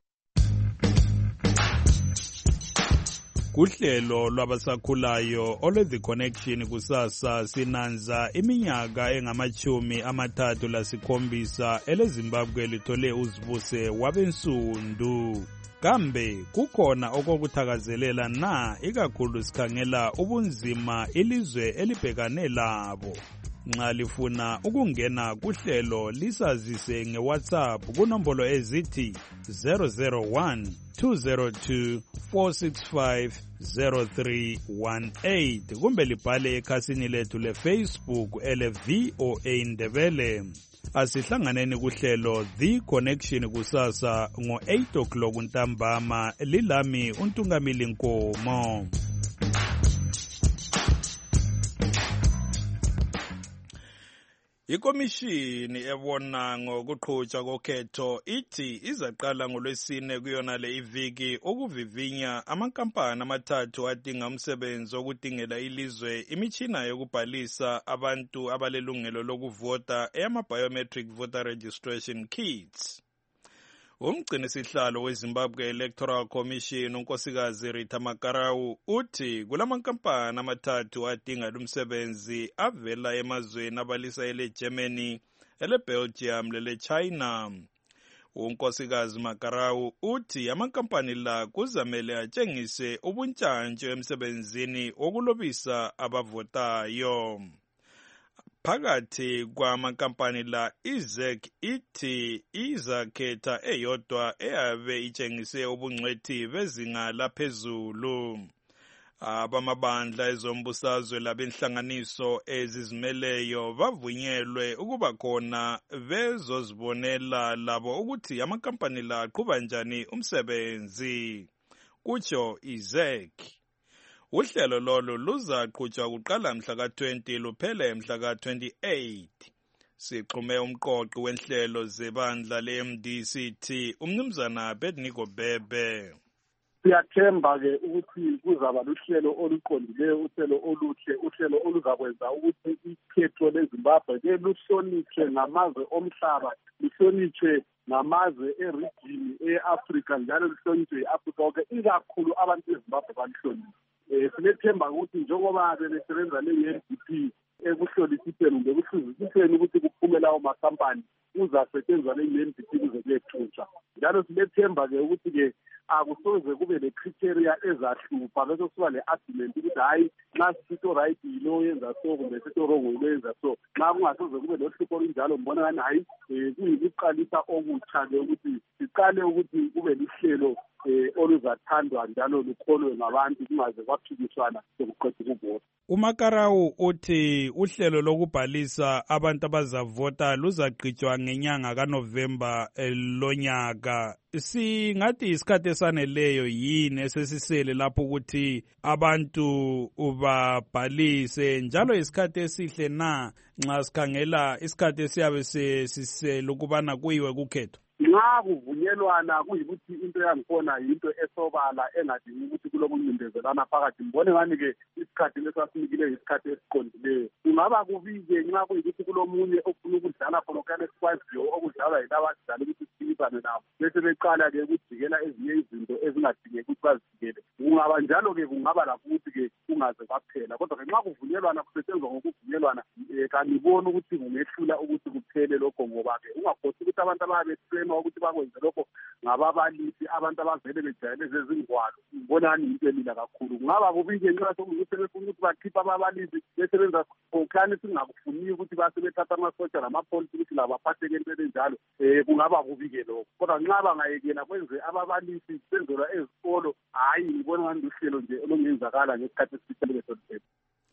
Kuhlelo lwabasakhulayo olwe The Connection kusasa sinanza iminyaka engamachumi amathathu lasikhombisa eleZimbabwe lithole uzibuse wabensundu. Kambe kukhona okokuthakazelela na ikakhulu sikhangela ubunzima ilizwe elibhekane labo. nxa lifuna ukungena kuhlelo lisazise ngeWhatsApp kunombolo ezithi zero zero one two zero two four six five zero three one eight kumbe libhale ekhasini lethu leFacebook ele V O A Ndebele. Asihlanganeni kuhlelo The Connection kusasa ngo eight o'clock ntambama. Lilami uNtungamili Nkomo. Ikomishini ebona ngokuqhutshwa kokhetho ithi izaqala ngolwesine kuyona le iviki ukuvivinya amankampani amathathu adinga umsebenzi okudingela ilizwe imitshina yokubhalisa abantu abalelungelo lokuvota eyama-biometric voter registration kits. Umgcini sihlalo weZimbabwe Electoral Commission unkosikazi Rita Makarau uthi kulamankampani amathathu adinga lumsebenzi avela emazweni abalisa ele Germany, ele Belgium lele China. Unkosikazi Makarau uthi amankampani la kuzamele atshengise ubuntshantshi emsebenzini wokulobisa abavotayo. Phakathi kwamankampani la iZek ithi izakhetha eyodwa eyabe itshengise ubungcwethi bezinga laphezulu. Abamabandla ezombusazwe labenhlanganiso ezizimeleyo bavunyelwe ukuba khona bezozibonela labo ukuthi amankampani la aqhuba njani umsebenzi. Kutsho iZek. Uhlelo lolo luzaqhutshwa kuqala mhla ka twenty luphele mhla ka twenty-eight. Siqhume umqoqi wenhlelo zebandla le-M D C T umnumzana Abednego Bebe. Siyathemba ke ukuthi kuzaba luhlelo oluqondileyo, uhlelo oluhle, uhlelo oluzakwenza ukuthi ikhetho leZimbabwe ke luhlonitshwe ngamazwe omhlaba, luhlonitshwe ngamazwe eregini e-Africa njalo luhlonitshwe i-Africa yonke, ikakhulu abantu beZimbabwe balihlonitshwe. Sinethemba ukuthi njengoba besebenza le-N D P ekuhlolisiseni kumbe ekuhluzisiseni ukuthi kuphume lawo makampani kuzasetshenzwa le-N D P kuze kuyethutshwa. Njalo sinethemba-ke ukuthi-ke akusoze kube le-criteria ezahlupha bese kusiba le-argument ukuthi hhayi nxa sisito right yilo yenza so kumbe sito wrong yilo yenza so. Nxa kungasoze kube lohlupho olunjalo mbona ngani hhayi kuyikuqalisa okutsha-ke ukuthi siqale ukuthi kube lihlelo eh oluzathandwa njalo lukholwe ngabantu kungaze kwaphikiswana sokuqeda ukuvota. uMakarau uthi uhlelo lokubhalisa abantu abazavota luzaqhutshwa ngenyanga kaNovember lonyaka. Singathi isikhathi esaneleyo yini esesisele lapho ukuthi abantu ubabhalise, njalo isikhathi esihle na nxa sikhangela isikhathi esiyabe sisele ukubana kuyiwe kukhetho? Nxa kuvunyelwana kuyikuthi into yangikhona yinto esobala engadingi ukuthi kulokuncindezelana phakathi. Mbone ngani-ke isikhathi lesasinikile isikhathi esiqondileyo. Kungaba kubi-ke nxa kuyikuthi kulomunye ofuna ukudlala khonokane esikwaziyo okudlalwa yilaba abadlala ukuthi siphikisane nabo, bese beqala-ke ukujikela ezinye izinto ezingadingeki ukuthi bazijikele. Kungaba njalo-ke kungaba lakho ukuthi-ke kungaze kwaphela, kodwa-ke nxa kuvunyelwana kusetshenzwa ngokuvunyelwana, kaniboni ukuthi kungehlula ukuthi kuphele lokho, ngoba-ke ungakhosi ukuthi abantu ababesema ukuthi bakwenze lokho ngababalisi abantu abavele bejayele zezingwalo. Ngibonani into elila kakhulu. Kungaba kubi-ke nxa sokuthi befuna ukuthi bakhiphe ababalisi besebenza khokhani singakufuni ukuthi base bethatha amasotsha namapolisi ukuthi labo baphatheke entweni enjalo, um kungaba kubi-ke lokho. Kodwa nxa bangayekela kwenze ababalisi senzelwa ezikolo, hhayi ngibona ngani luhlelo nje olungenzakala ngesikhathi esifitheleke.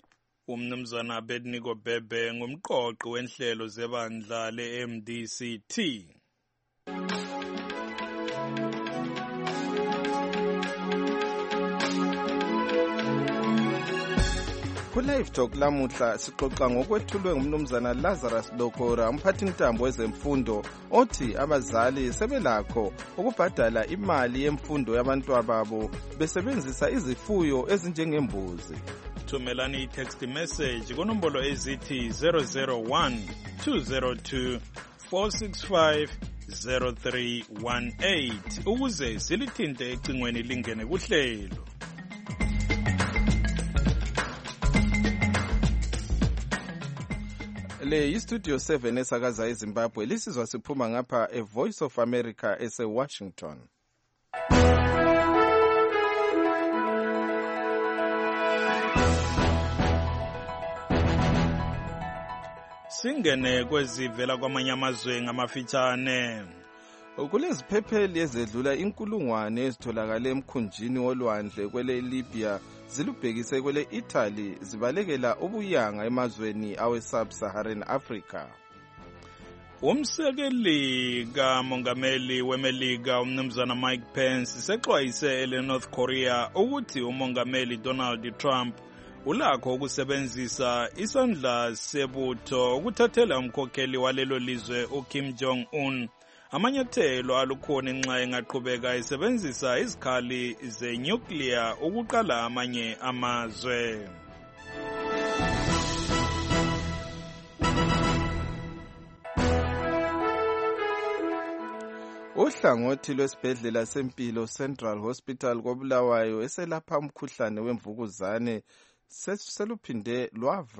Umnumzana Abednego Bebe ngumqoqi wenhlelo zebandla le-M D C T. Ku-Live Talk lamuhla sixoxa ngokwethulwe ngumnumzana Lazarus Lokora, umphathintambo wezemfundo, othi abazali sebelakho ukubhadala imali yemfundo yabantwababo besebenzisa izifuyo ezinjengembuzi. Thumelani i-text message kunombolo ezithi zero zero one two zero two four six five zero three one eight ukuze silithinte ecingweni lingene kuhlelo. Le yi-Studio seven esakaza eZimbabwe, lisizwa siphuma ngapha e-Voice of America ese-Washington. Singene kwezivela kwamanye amazwe ngamafitshane. Kuleziphepheli ezedlula inkulungwane ezitholakala emkhunjini wolwandle kwele Libya zilubhekise kwele Italy zibalekela ubuyanga emazweni awe-Sub-Saharan Africa. Umsekeli kamongameli weMelika umnumzana Mike Pence sexwayise ele North Korea ukuthi umongameli Donald Trump ulakho ukusebenzisa isandla sebutho ukuthathela umkhokheli walelo lizwe uKim Jong-un amanyathelo alukhona nxa engaqhubeka esebenzisa izikhali zenuclear ukuqala amanye amazwe. Uhlangothi lwesibhedlela sempilo Central Hospital koBulawayo eselapha umkhuhlane wemvukuzane seluphinde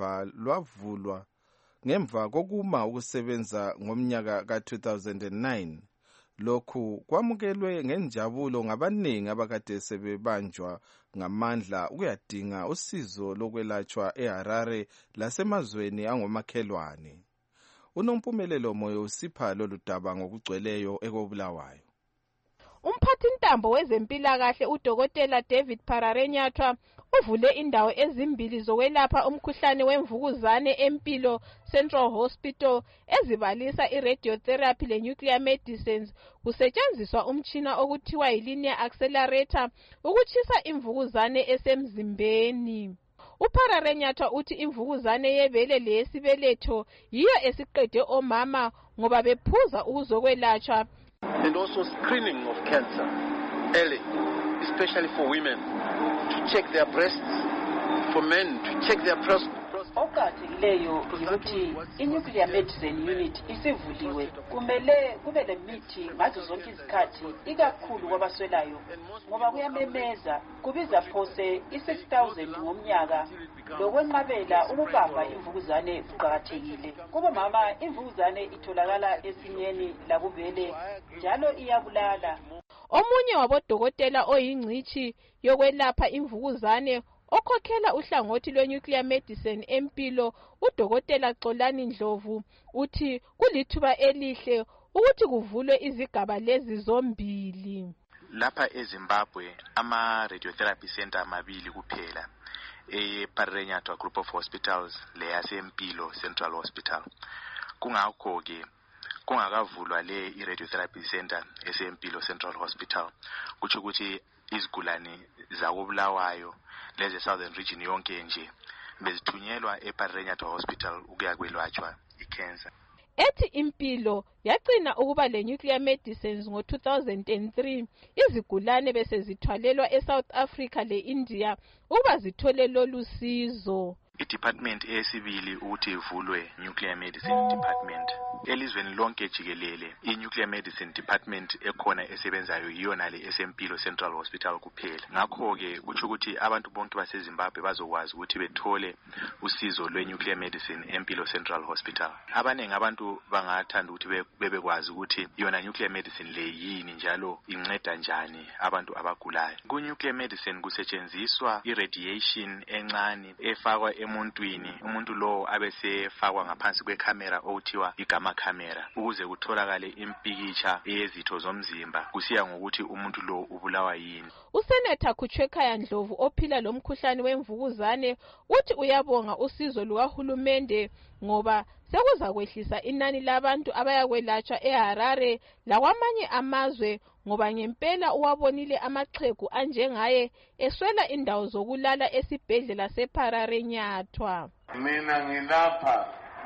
lwavulwa ngemva kokuma ukusebenza ngomnyaka ka two thousand nine. Lokhu kwamukelwe ngenjabulo ngabaningi abakade sebebanjwa ngamandla ukuyadinga usizo lokwelatshwa eHarare lasemazweni angomakhelwane. Unompumelelo moyo usipha lolu daba ngokugcweleyo ekoBulawayo. Umphathintambo wezempilakahle uDokotela David Pararenyathwa uvule indawo ezimbili zokwelapha umkhuhlane wemvukuzane empilo Central Hospital ezibalisa iradiotherapy lenuclear medicines kusetshenziswa umtshina okuthiwa yilinear accelerator ukutshisa imvukuzane esemzimbeni. Upararenyathwa uthi imvukuzane yebele leyesibeletho yiyo esiqede omama ngoba bephuza ukuzokwelatshwa. And also screening of cancer early, especially for women, to check their breasts, for men to check their prostate. Okuqakathekileyo yikuthi i-nuclear medicine unit isivuliwe. Kumele kube lemithi ngazo zonke izikhathi ikakhulu kwabaswelayo ngoba kuyamemeza kubiza phose i-six thousand ngomnyaka lokwenqabela ukubamba imvukuzane kuqakathekile. Kuba mama imvukuzane itholakala esinyeni lakubele njalo iyabulala. Omunye wabodokotela oyingcithi yokwelapha imvukuzane okhokhela uhlangothi lwenuclear medicine empilo uDokotela Xolani Ndlovu uthi kulithuba elihle ukuthi kuvulwe izigaba lezi zombili. Lapha eZimbabwe ama radiotherapy center amabili kuphela, ePararenyathwa Group of Hospitals leyasempilo Central Hospital. Kungakho ke kungakavulwa le i-radiotherapy center esempilo Central Hospital kuthi ukuthi izigulane zakoBulawayo leze Southern Region yonke nje bezithunyelwa ePararenyathwa Hospital ukuyakwelatshwa icancer. Ethi impilo yagcina ukuba le-nuclear medicines ngo two thousand three izigulane bese zithwalelwa eSouth Africa le-India ukuba zithole lolu sizo. I-department eyesibili ukuthi ivulwe nuclear medicine department elizweni lonke jikelele. I-nuclear medicine department ekhona esebenzayo yiyona le esempilo Central Hospital kuphela. Ngakho ke kuthi ukuthi abantu bonke baseZimbabwe bazokwazi ukuthi bethole usizo lwe-nuclear medicine empilo Central Hospital. Abaningi abantu bangathanda ukuthi bebekwazi ukuthi yona nuclear medicine le yini njalo inceda njani abantu abagulayo. Ku-nuclear medicine kusetshenziswa iradiation encane efakwa emuntwini, umuntu lo abesefakwa ngaphansi kwecamera okuthiwa igama camera ukuze kutholakale impikitsha eyezitho zomzimba kusiya ngokuthi umuntu lo ubulawa yini. Usenatha Khutshwekhaya Ndlovu ophila lomkhuhlane wemvukuzane uthi uyabonga usizo lukahulumende ngoba sekuza kwehlisa inani labantu abayakwelatshwa eHarare lakwamanye amazwe ngoba ngempela uwabonile amaxhegu anjengaye eswela indawo zokulala esibhedlela sePararenyathwa. Mina ngilapha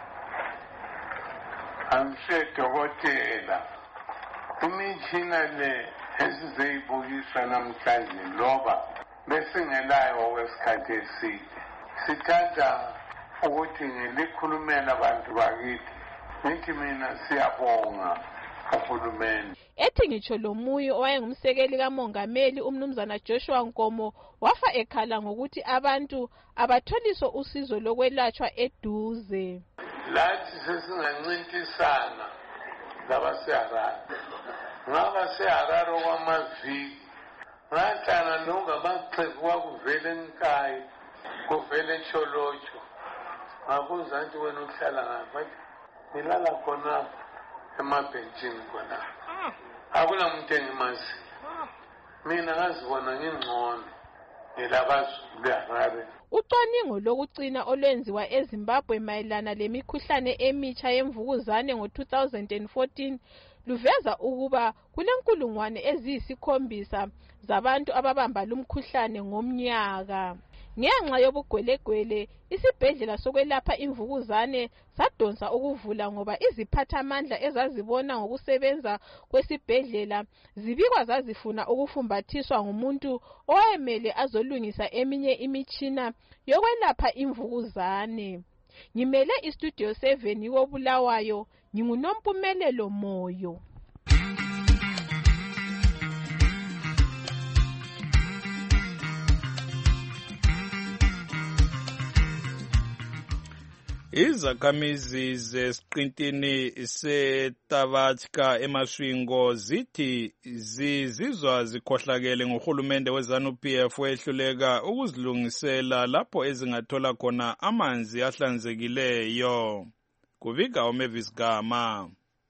amsedokotela imitshina le esizeyibukisa namhlanje loba besingelayo okwesikhathi eside. Sithanda ukuthi ngilikhulumela abantu bakithi ngithi mina siyabonga uhulumeni. Ethi ngitsho lo muyo owayengumsekeli kamongameli umnumzana Joshua Nkomo wafa ekhala ngokuthi abantu abatholiso usizo lokwelatshwa eduze. Lathi sesingancintisana labaseHarare ngabaseHarare okwamaviki ngahlala nongamaxhegu wakuvele eNkayi kuvele eTsholotsho ngabuza nti wena uhlala ngaphi wathi ngilala khona emabhentshini khona akuna muntu engimazi mina ngazibona ngingcono ngilabazulu beHarare. Ucwaningo lokucina olwenziwa eZimbabwe mayelana lemikhuhlane emitsha yemvukuzane ngo-two thousand fourteen luveza ukuba kulenkulungwane eziyisikhombisa zabantu ababamba lumkhuhlane ngomnyaka. Ngenxa yobugwelegwele isibhedlela sokwelapha imvukuzane sadonsa ukuvula ngoba iziphathamandla ezazibona ngokusebenza kwesibhedlela zibikwa zazifuna ukufumbathiswa ngumuntu owayemele azolungisa eminye imitshina yokwelapha imvukuzane. Ngimele istudio seven yoBulawayo, nginguNompumelelo Moyo. Izakhamizi zesiqintini seTabatka eMasvingo zithi zizizwa zikhohlakele ngohulumende weZANU-P F wehluleka ukuzilungisela lapho ezingathola khona amanzi ahlanzekileyo. Kuvika uMavis Gama.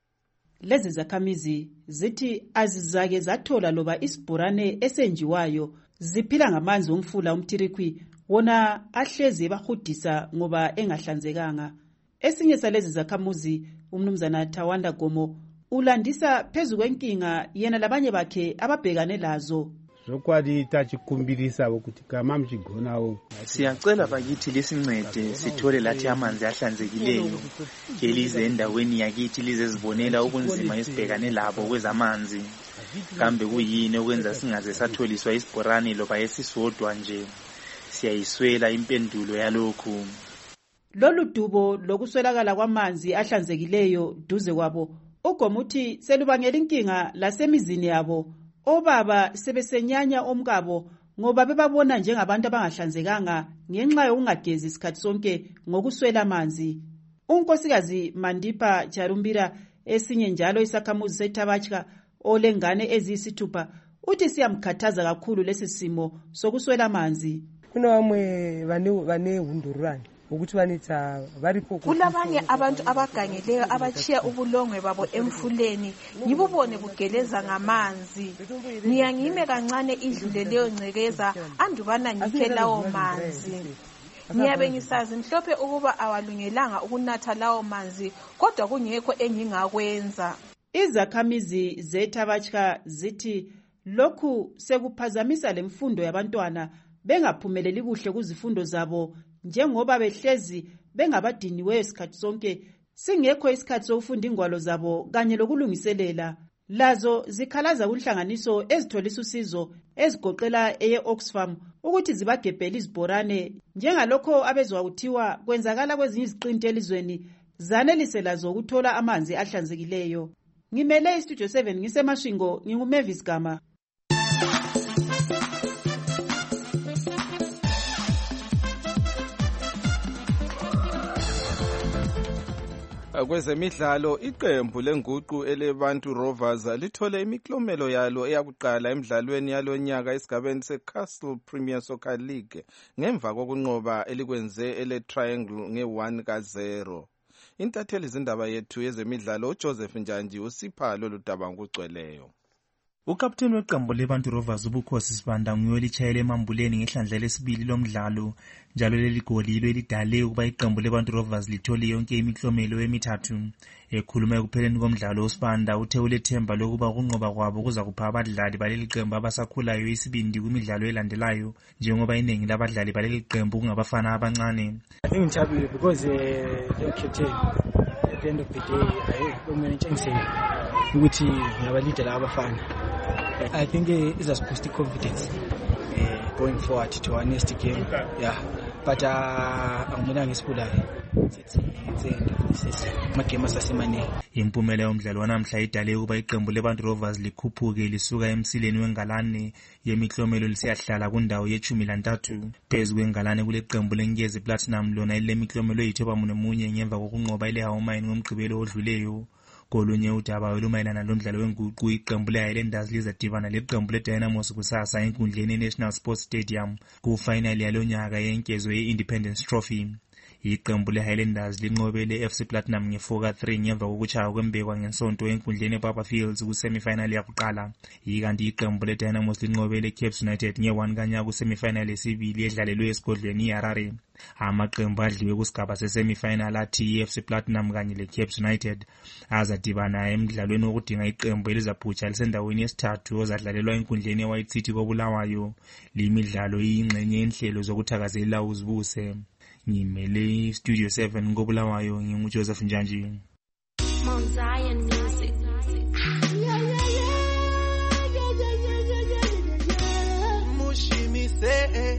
Lezi zakhamizi zithi azizake zathola loba isibhorane esenjiwayo, ziphila ngamanzi omfula umtirikwi wona ahlezi bahudisa ngoba engahlanzekanga. Esinye salezi zakhamuzi, umnumzana Tawanda Gomo, ulandisa phezu kwenkinga yena labanye bakhe ababhekane lazo. Zokwadi tachikumbirisa ukuthi kama mchigonawo. Siyacela bakithi lisincede sithole lathi amanzi ahlanzekileyo. Elize endaweni yakithi lizezibonela ubunzima esibhekane labo kwezamanzi. Kambe kuyini okwenza singaze satholiswa isibhorane loba esisodwa nje? Siyayiswela impendulo yalokhu. Lolu dubo lokuswelakala kwamanzi ahlanzekileyo duze kwabo ugomuthi selubangela inkinga lasemizini yabo. Obaba sebesenyanya omkabo ngoba bebabona njengabantu abangahlanzekanga ngenxa yokungagezi isikhathi sonke ngokuswela amanzi. Unkosikazi Mandipa Charumbira, esinye njalo isakhamuzi seTabatka olengane eziyisithupha, uthi siyamkhathaza kakhulu lesi simo sokuswela amanzi. Kunabamwe bane bane hundurani ukuthi banitha baripo. Kulabanye abantu abagangeleyo abachiya ubulongwe babo emfuleni ngibubone bugeleza ngamanzi. Ngiyangime kancane idlule leyo ncekeza andubana ngikhe lawo manzi. Ngiyabe ngisazi mhlophe ukuba awalungelanga ukunatha lawo manzi kodwa kungekho engingakwenza. Izakhamizi zeTabatka zithi lokhu sekuphazamisa lemfundo yabantwana bengaphumeleli kuhle kuzifundo zabo njengoba behlezi bengabadiniweyo isikhathi sonke singekho isikhathi sokufunda ingwalo zabo kanye lokulungiselela. Lazo zikhalaza kunhlanganiso ezitholisa usizo ezigoqela eye Oxfam ukuthi zibagebhela izibhorane njengalokho abezwa kuthiwa kwenzakala kwezinye iziqinti elizweni zanelise lazo ukuthola amanzi ahlanzekileyo. Ngimele istudio seven ngiseMasvingo, nginguMavis Gama. Kwezemidlalo, iqembu lenguqu eleBantu Rovers lithole imiklomelo yalo eyakuqala emidlalweni yalonyaka esigabeni seCastle Premier Soccer League ngemva kokunqoba elikwenze eleTriangle nge-one ka zero. Intatheli zindaba yethu yezemidlalo uJoseph Njanji usipha lolu daba ngokugcweleyo. Ukapteni weqembu leBantu Rovers uBukhosi Sibanda nguye olitshayela emambuleni ngehlandla lesibili lomdlalo, njalo leli goli yilo elidale ukuba iqembu leBantu Rovers lithole yonke imiklomelo emithathu. Ekhuluma ekupheleni komdlalo, uSibanda uthe ulethemba lokuba ukunqoba kwabo kuza kupha abadlali baleli qembu abasakhulayo isibindi kwimidlalo elandelayo, njengoba iningi labadlali baleli qembu kungabafana abancane. Ngijabule because le captain at the end of the day ayekho ntshengiseni ukuthi ngiyabaleader abafana. I think uh, it's a boost confidence uh, going forward to our next game. Yeah, but angumela ngesibulali. Impumela yomdlalo wanamhla idale ukuba iqembu leBantu Rovers likhuphuke lisuka emsileni wengalane yemiklomelo lisiyahlala kundawo yechumi lantathu. Phezu kwengalane kule qembu leNkezi Platinum lona ilemiklomelo eyithoba munye ngemva kokunqoba ileHawamine ngomgqibelo odluleyo. Kolunye udaba olumayelana lomdlalo wenguqu, iqembu leHighlanders lizadibana leqembu leDynamos kusasa enkundleni yeNational Sports Stadium kufinali yalonyaka yenkezo ye-Independence Trophy. Iqembu le-Highlanders linqobele i-F C Platinum nge-four ka three ngemva kokuchaya kwembekwa ngesonto enkundleni eBaba Fields ku-semifinal yakuqala. Ikanti iqembu le-Dynamos linqobele i-Cape United nge-one kanya ku-semifinal yesibili edlalelwe esigodlweni iHarare. Amaqembu adliwe kusigaba se-semifinal athi i-F C Platinum kanye le-Cape United azadibana emidlalweni wokudinga iqembu elizaphutsha lisendaweni yesithathu ozadlalelwa enkundleni e-White City koBulawayo. Limidlalo iyingxenye yenhlelo zokuthakazelela uzibuse. Ngimele Studio seven koBulawayo, nginguJoseph Njanji. Mount Zion Music. Mushimi say,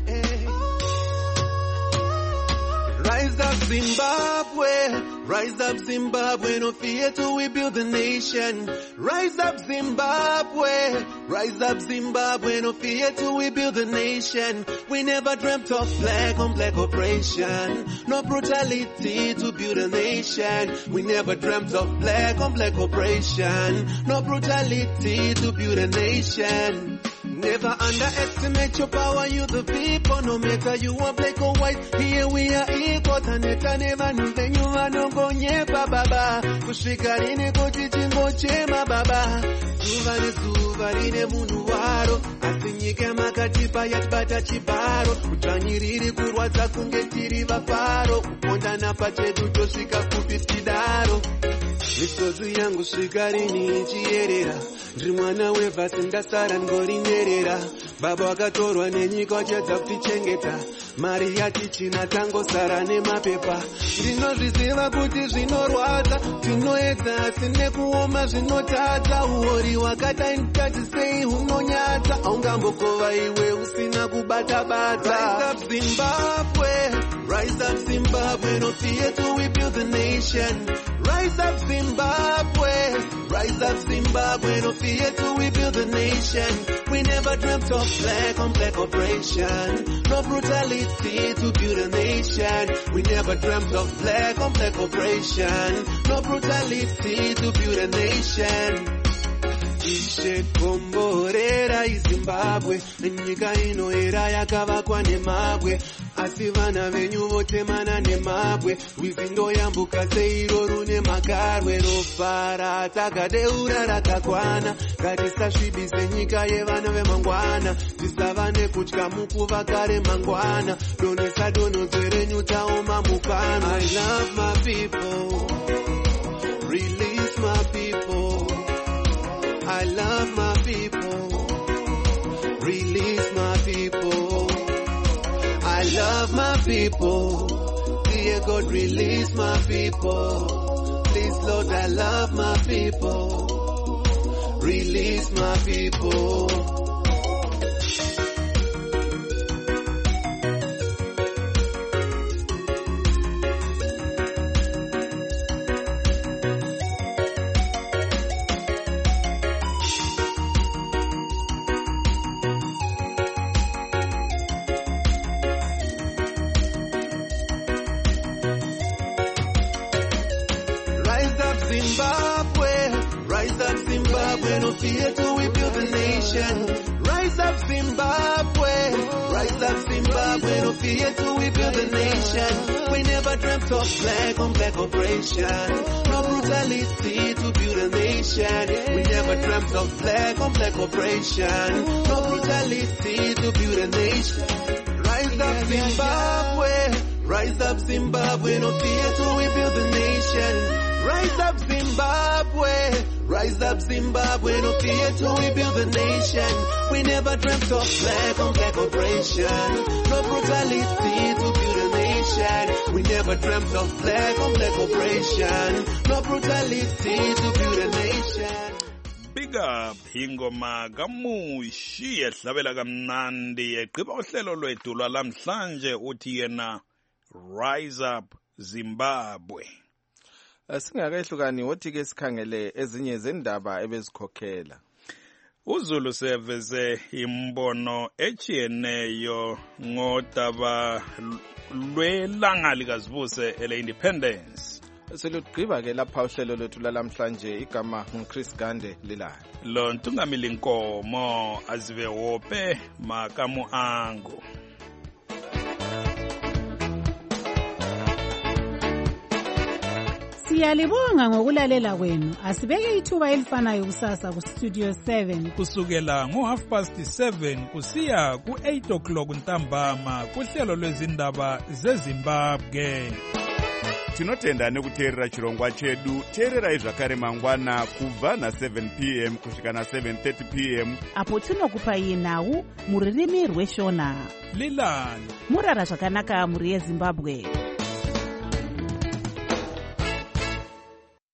rise up Zimbabwe, rise up Zimbabwe, no fear till we build a nation. Rise up Zimbabwe, rise up Zimbabwe, no fear till we build a nation. We never dreamt of black on black operation, no brutality to build a nation. We never dreamt of black on black operation, no brutality to build a nation. Never underestimate your power, you the people, no matter you are black or white, here we are equal, taneta never knew then you are no go nyepa baba, kushikarine kochi chingo chema baba, zuvane zuvarine munuwaro, asinyike makatipa yatibata chibaro, kutsvanyiriri kurwadza kunge tiri vafaro, kupondana pachedu tosvika kupi tidaro. Misodzi yangu svikarini ichierera, ndiri mwana wevhasi ndasara ngorinyerera. Baba wakatorwa nenyika wachedza kutichengeta, mari yati china tangosara nemapepa. Ndinozviziva kuti zvinorwadza, zvinoedza asi nekuoma zvinotadza. Uori wakadai ndikati sei hunonyadza, haungambokova iwe usina kubata-bata. Rise up Zimbabwe, rise up Zimbabwe, no fear till we build a nation. Rise up Zimbabwe, rise up Zimbabwe, no fear till we build a nation. We never dreamt of black on black operation, no brutality to build a nation. We never dreamt of black on black operation, no brutality to build a nation. Ishe komborera iZimbabwe, nyika inoera yakavakwa nemabwe, asi vana venyu votemana nemabwe. Wizindo yambuka seiro rune makarwe, rofara takadeura rakakwana. Ngatisasvibise nyika yevana vemangwana, tisava nekutya mukuvaka remangwana. Donesa donozwe renyu taoma mukana. I love my people, release my people. I love my people, release my people. I love my people, dear God, release my people. Please, Lord, I love my people, release my people. Fear till we build a nation. Rise up Zimbabwe, rise up Zimbabwe, no fear till we build a nation. We never dreamt of black on black operation, no brutality to build a nation. We never dreamt of black on black operation, no brutality to build a nation. Rise up Zimbabwe, rise up Zimbabwe, no fear till we build a nation. Rise up Zimbabwe, rise up Zimbabwe, no fear till we build a nation. We never dreamt of black on black operation, no brutality to build a nation. We never dreamt of black on black operation, no brutality to build a nation. Big up ingoma kamushi ehlabela kamnandi eqhiba uhlelo lwethu lwalamhlanje uthi yena Rise Up Zimbabwe. Singakahlukani wothi ke sikhangele ezinye zendaba ebezikhokhela. uZulu seveze imbono echiyeneyo ngodaba lwelanga likazibuse ele independence. Selugqiba ke lapha uhlelo lwethu lalamhlanje igama nguChris Gande lilala. Lo ntungamili inkomo azive wope makamu angu. Siyalibonga ngokulalela kwenu. Asibeke ithuba elifanayo kusasa ku Studio seven kusukela ngo half past seven kusiya ku eight o'clock ntambama kuhlelo lwezindaba zeZimbabwe. Tinotenda nekuteerera chirongwa chedu. Teererai zvakare mangwana kubva na seven p m kusvika na seven thirty p m apo tinokupai nhau muririmi rweshona. Lilani murara zvakanaka muri yeZimbabwe.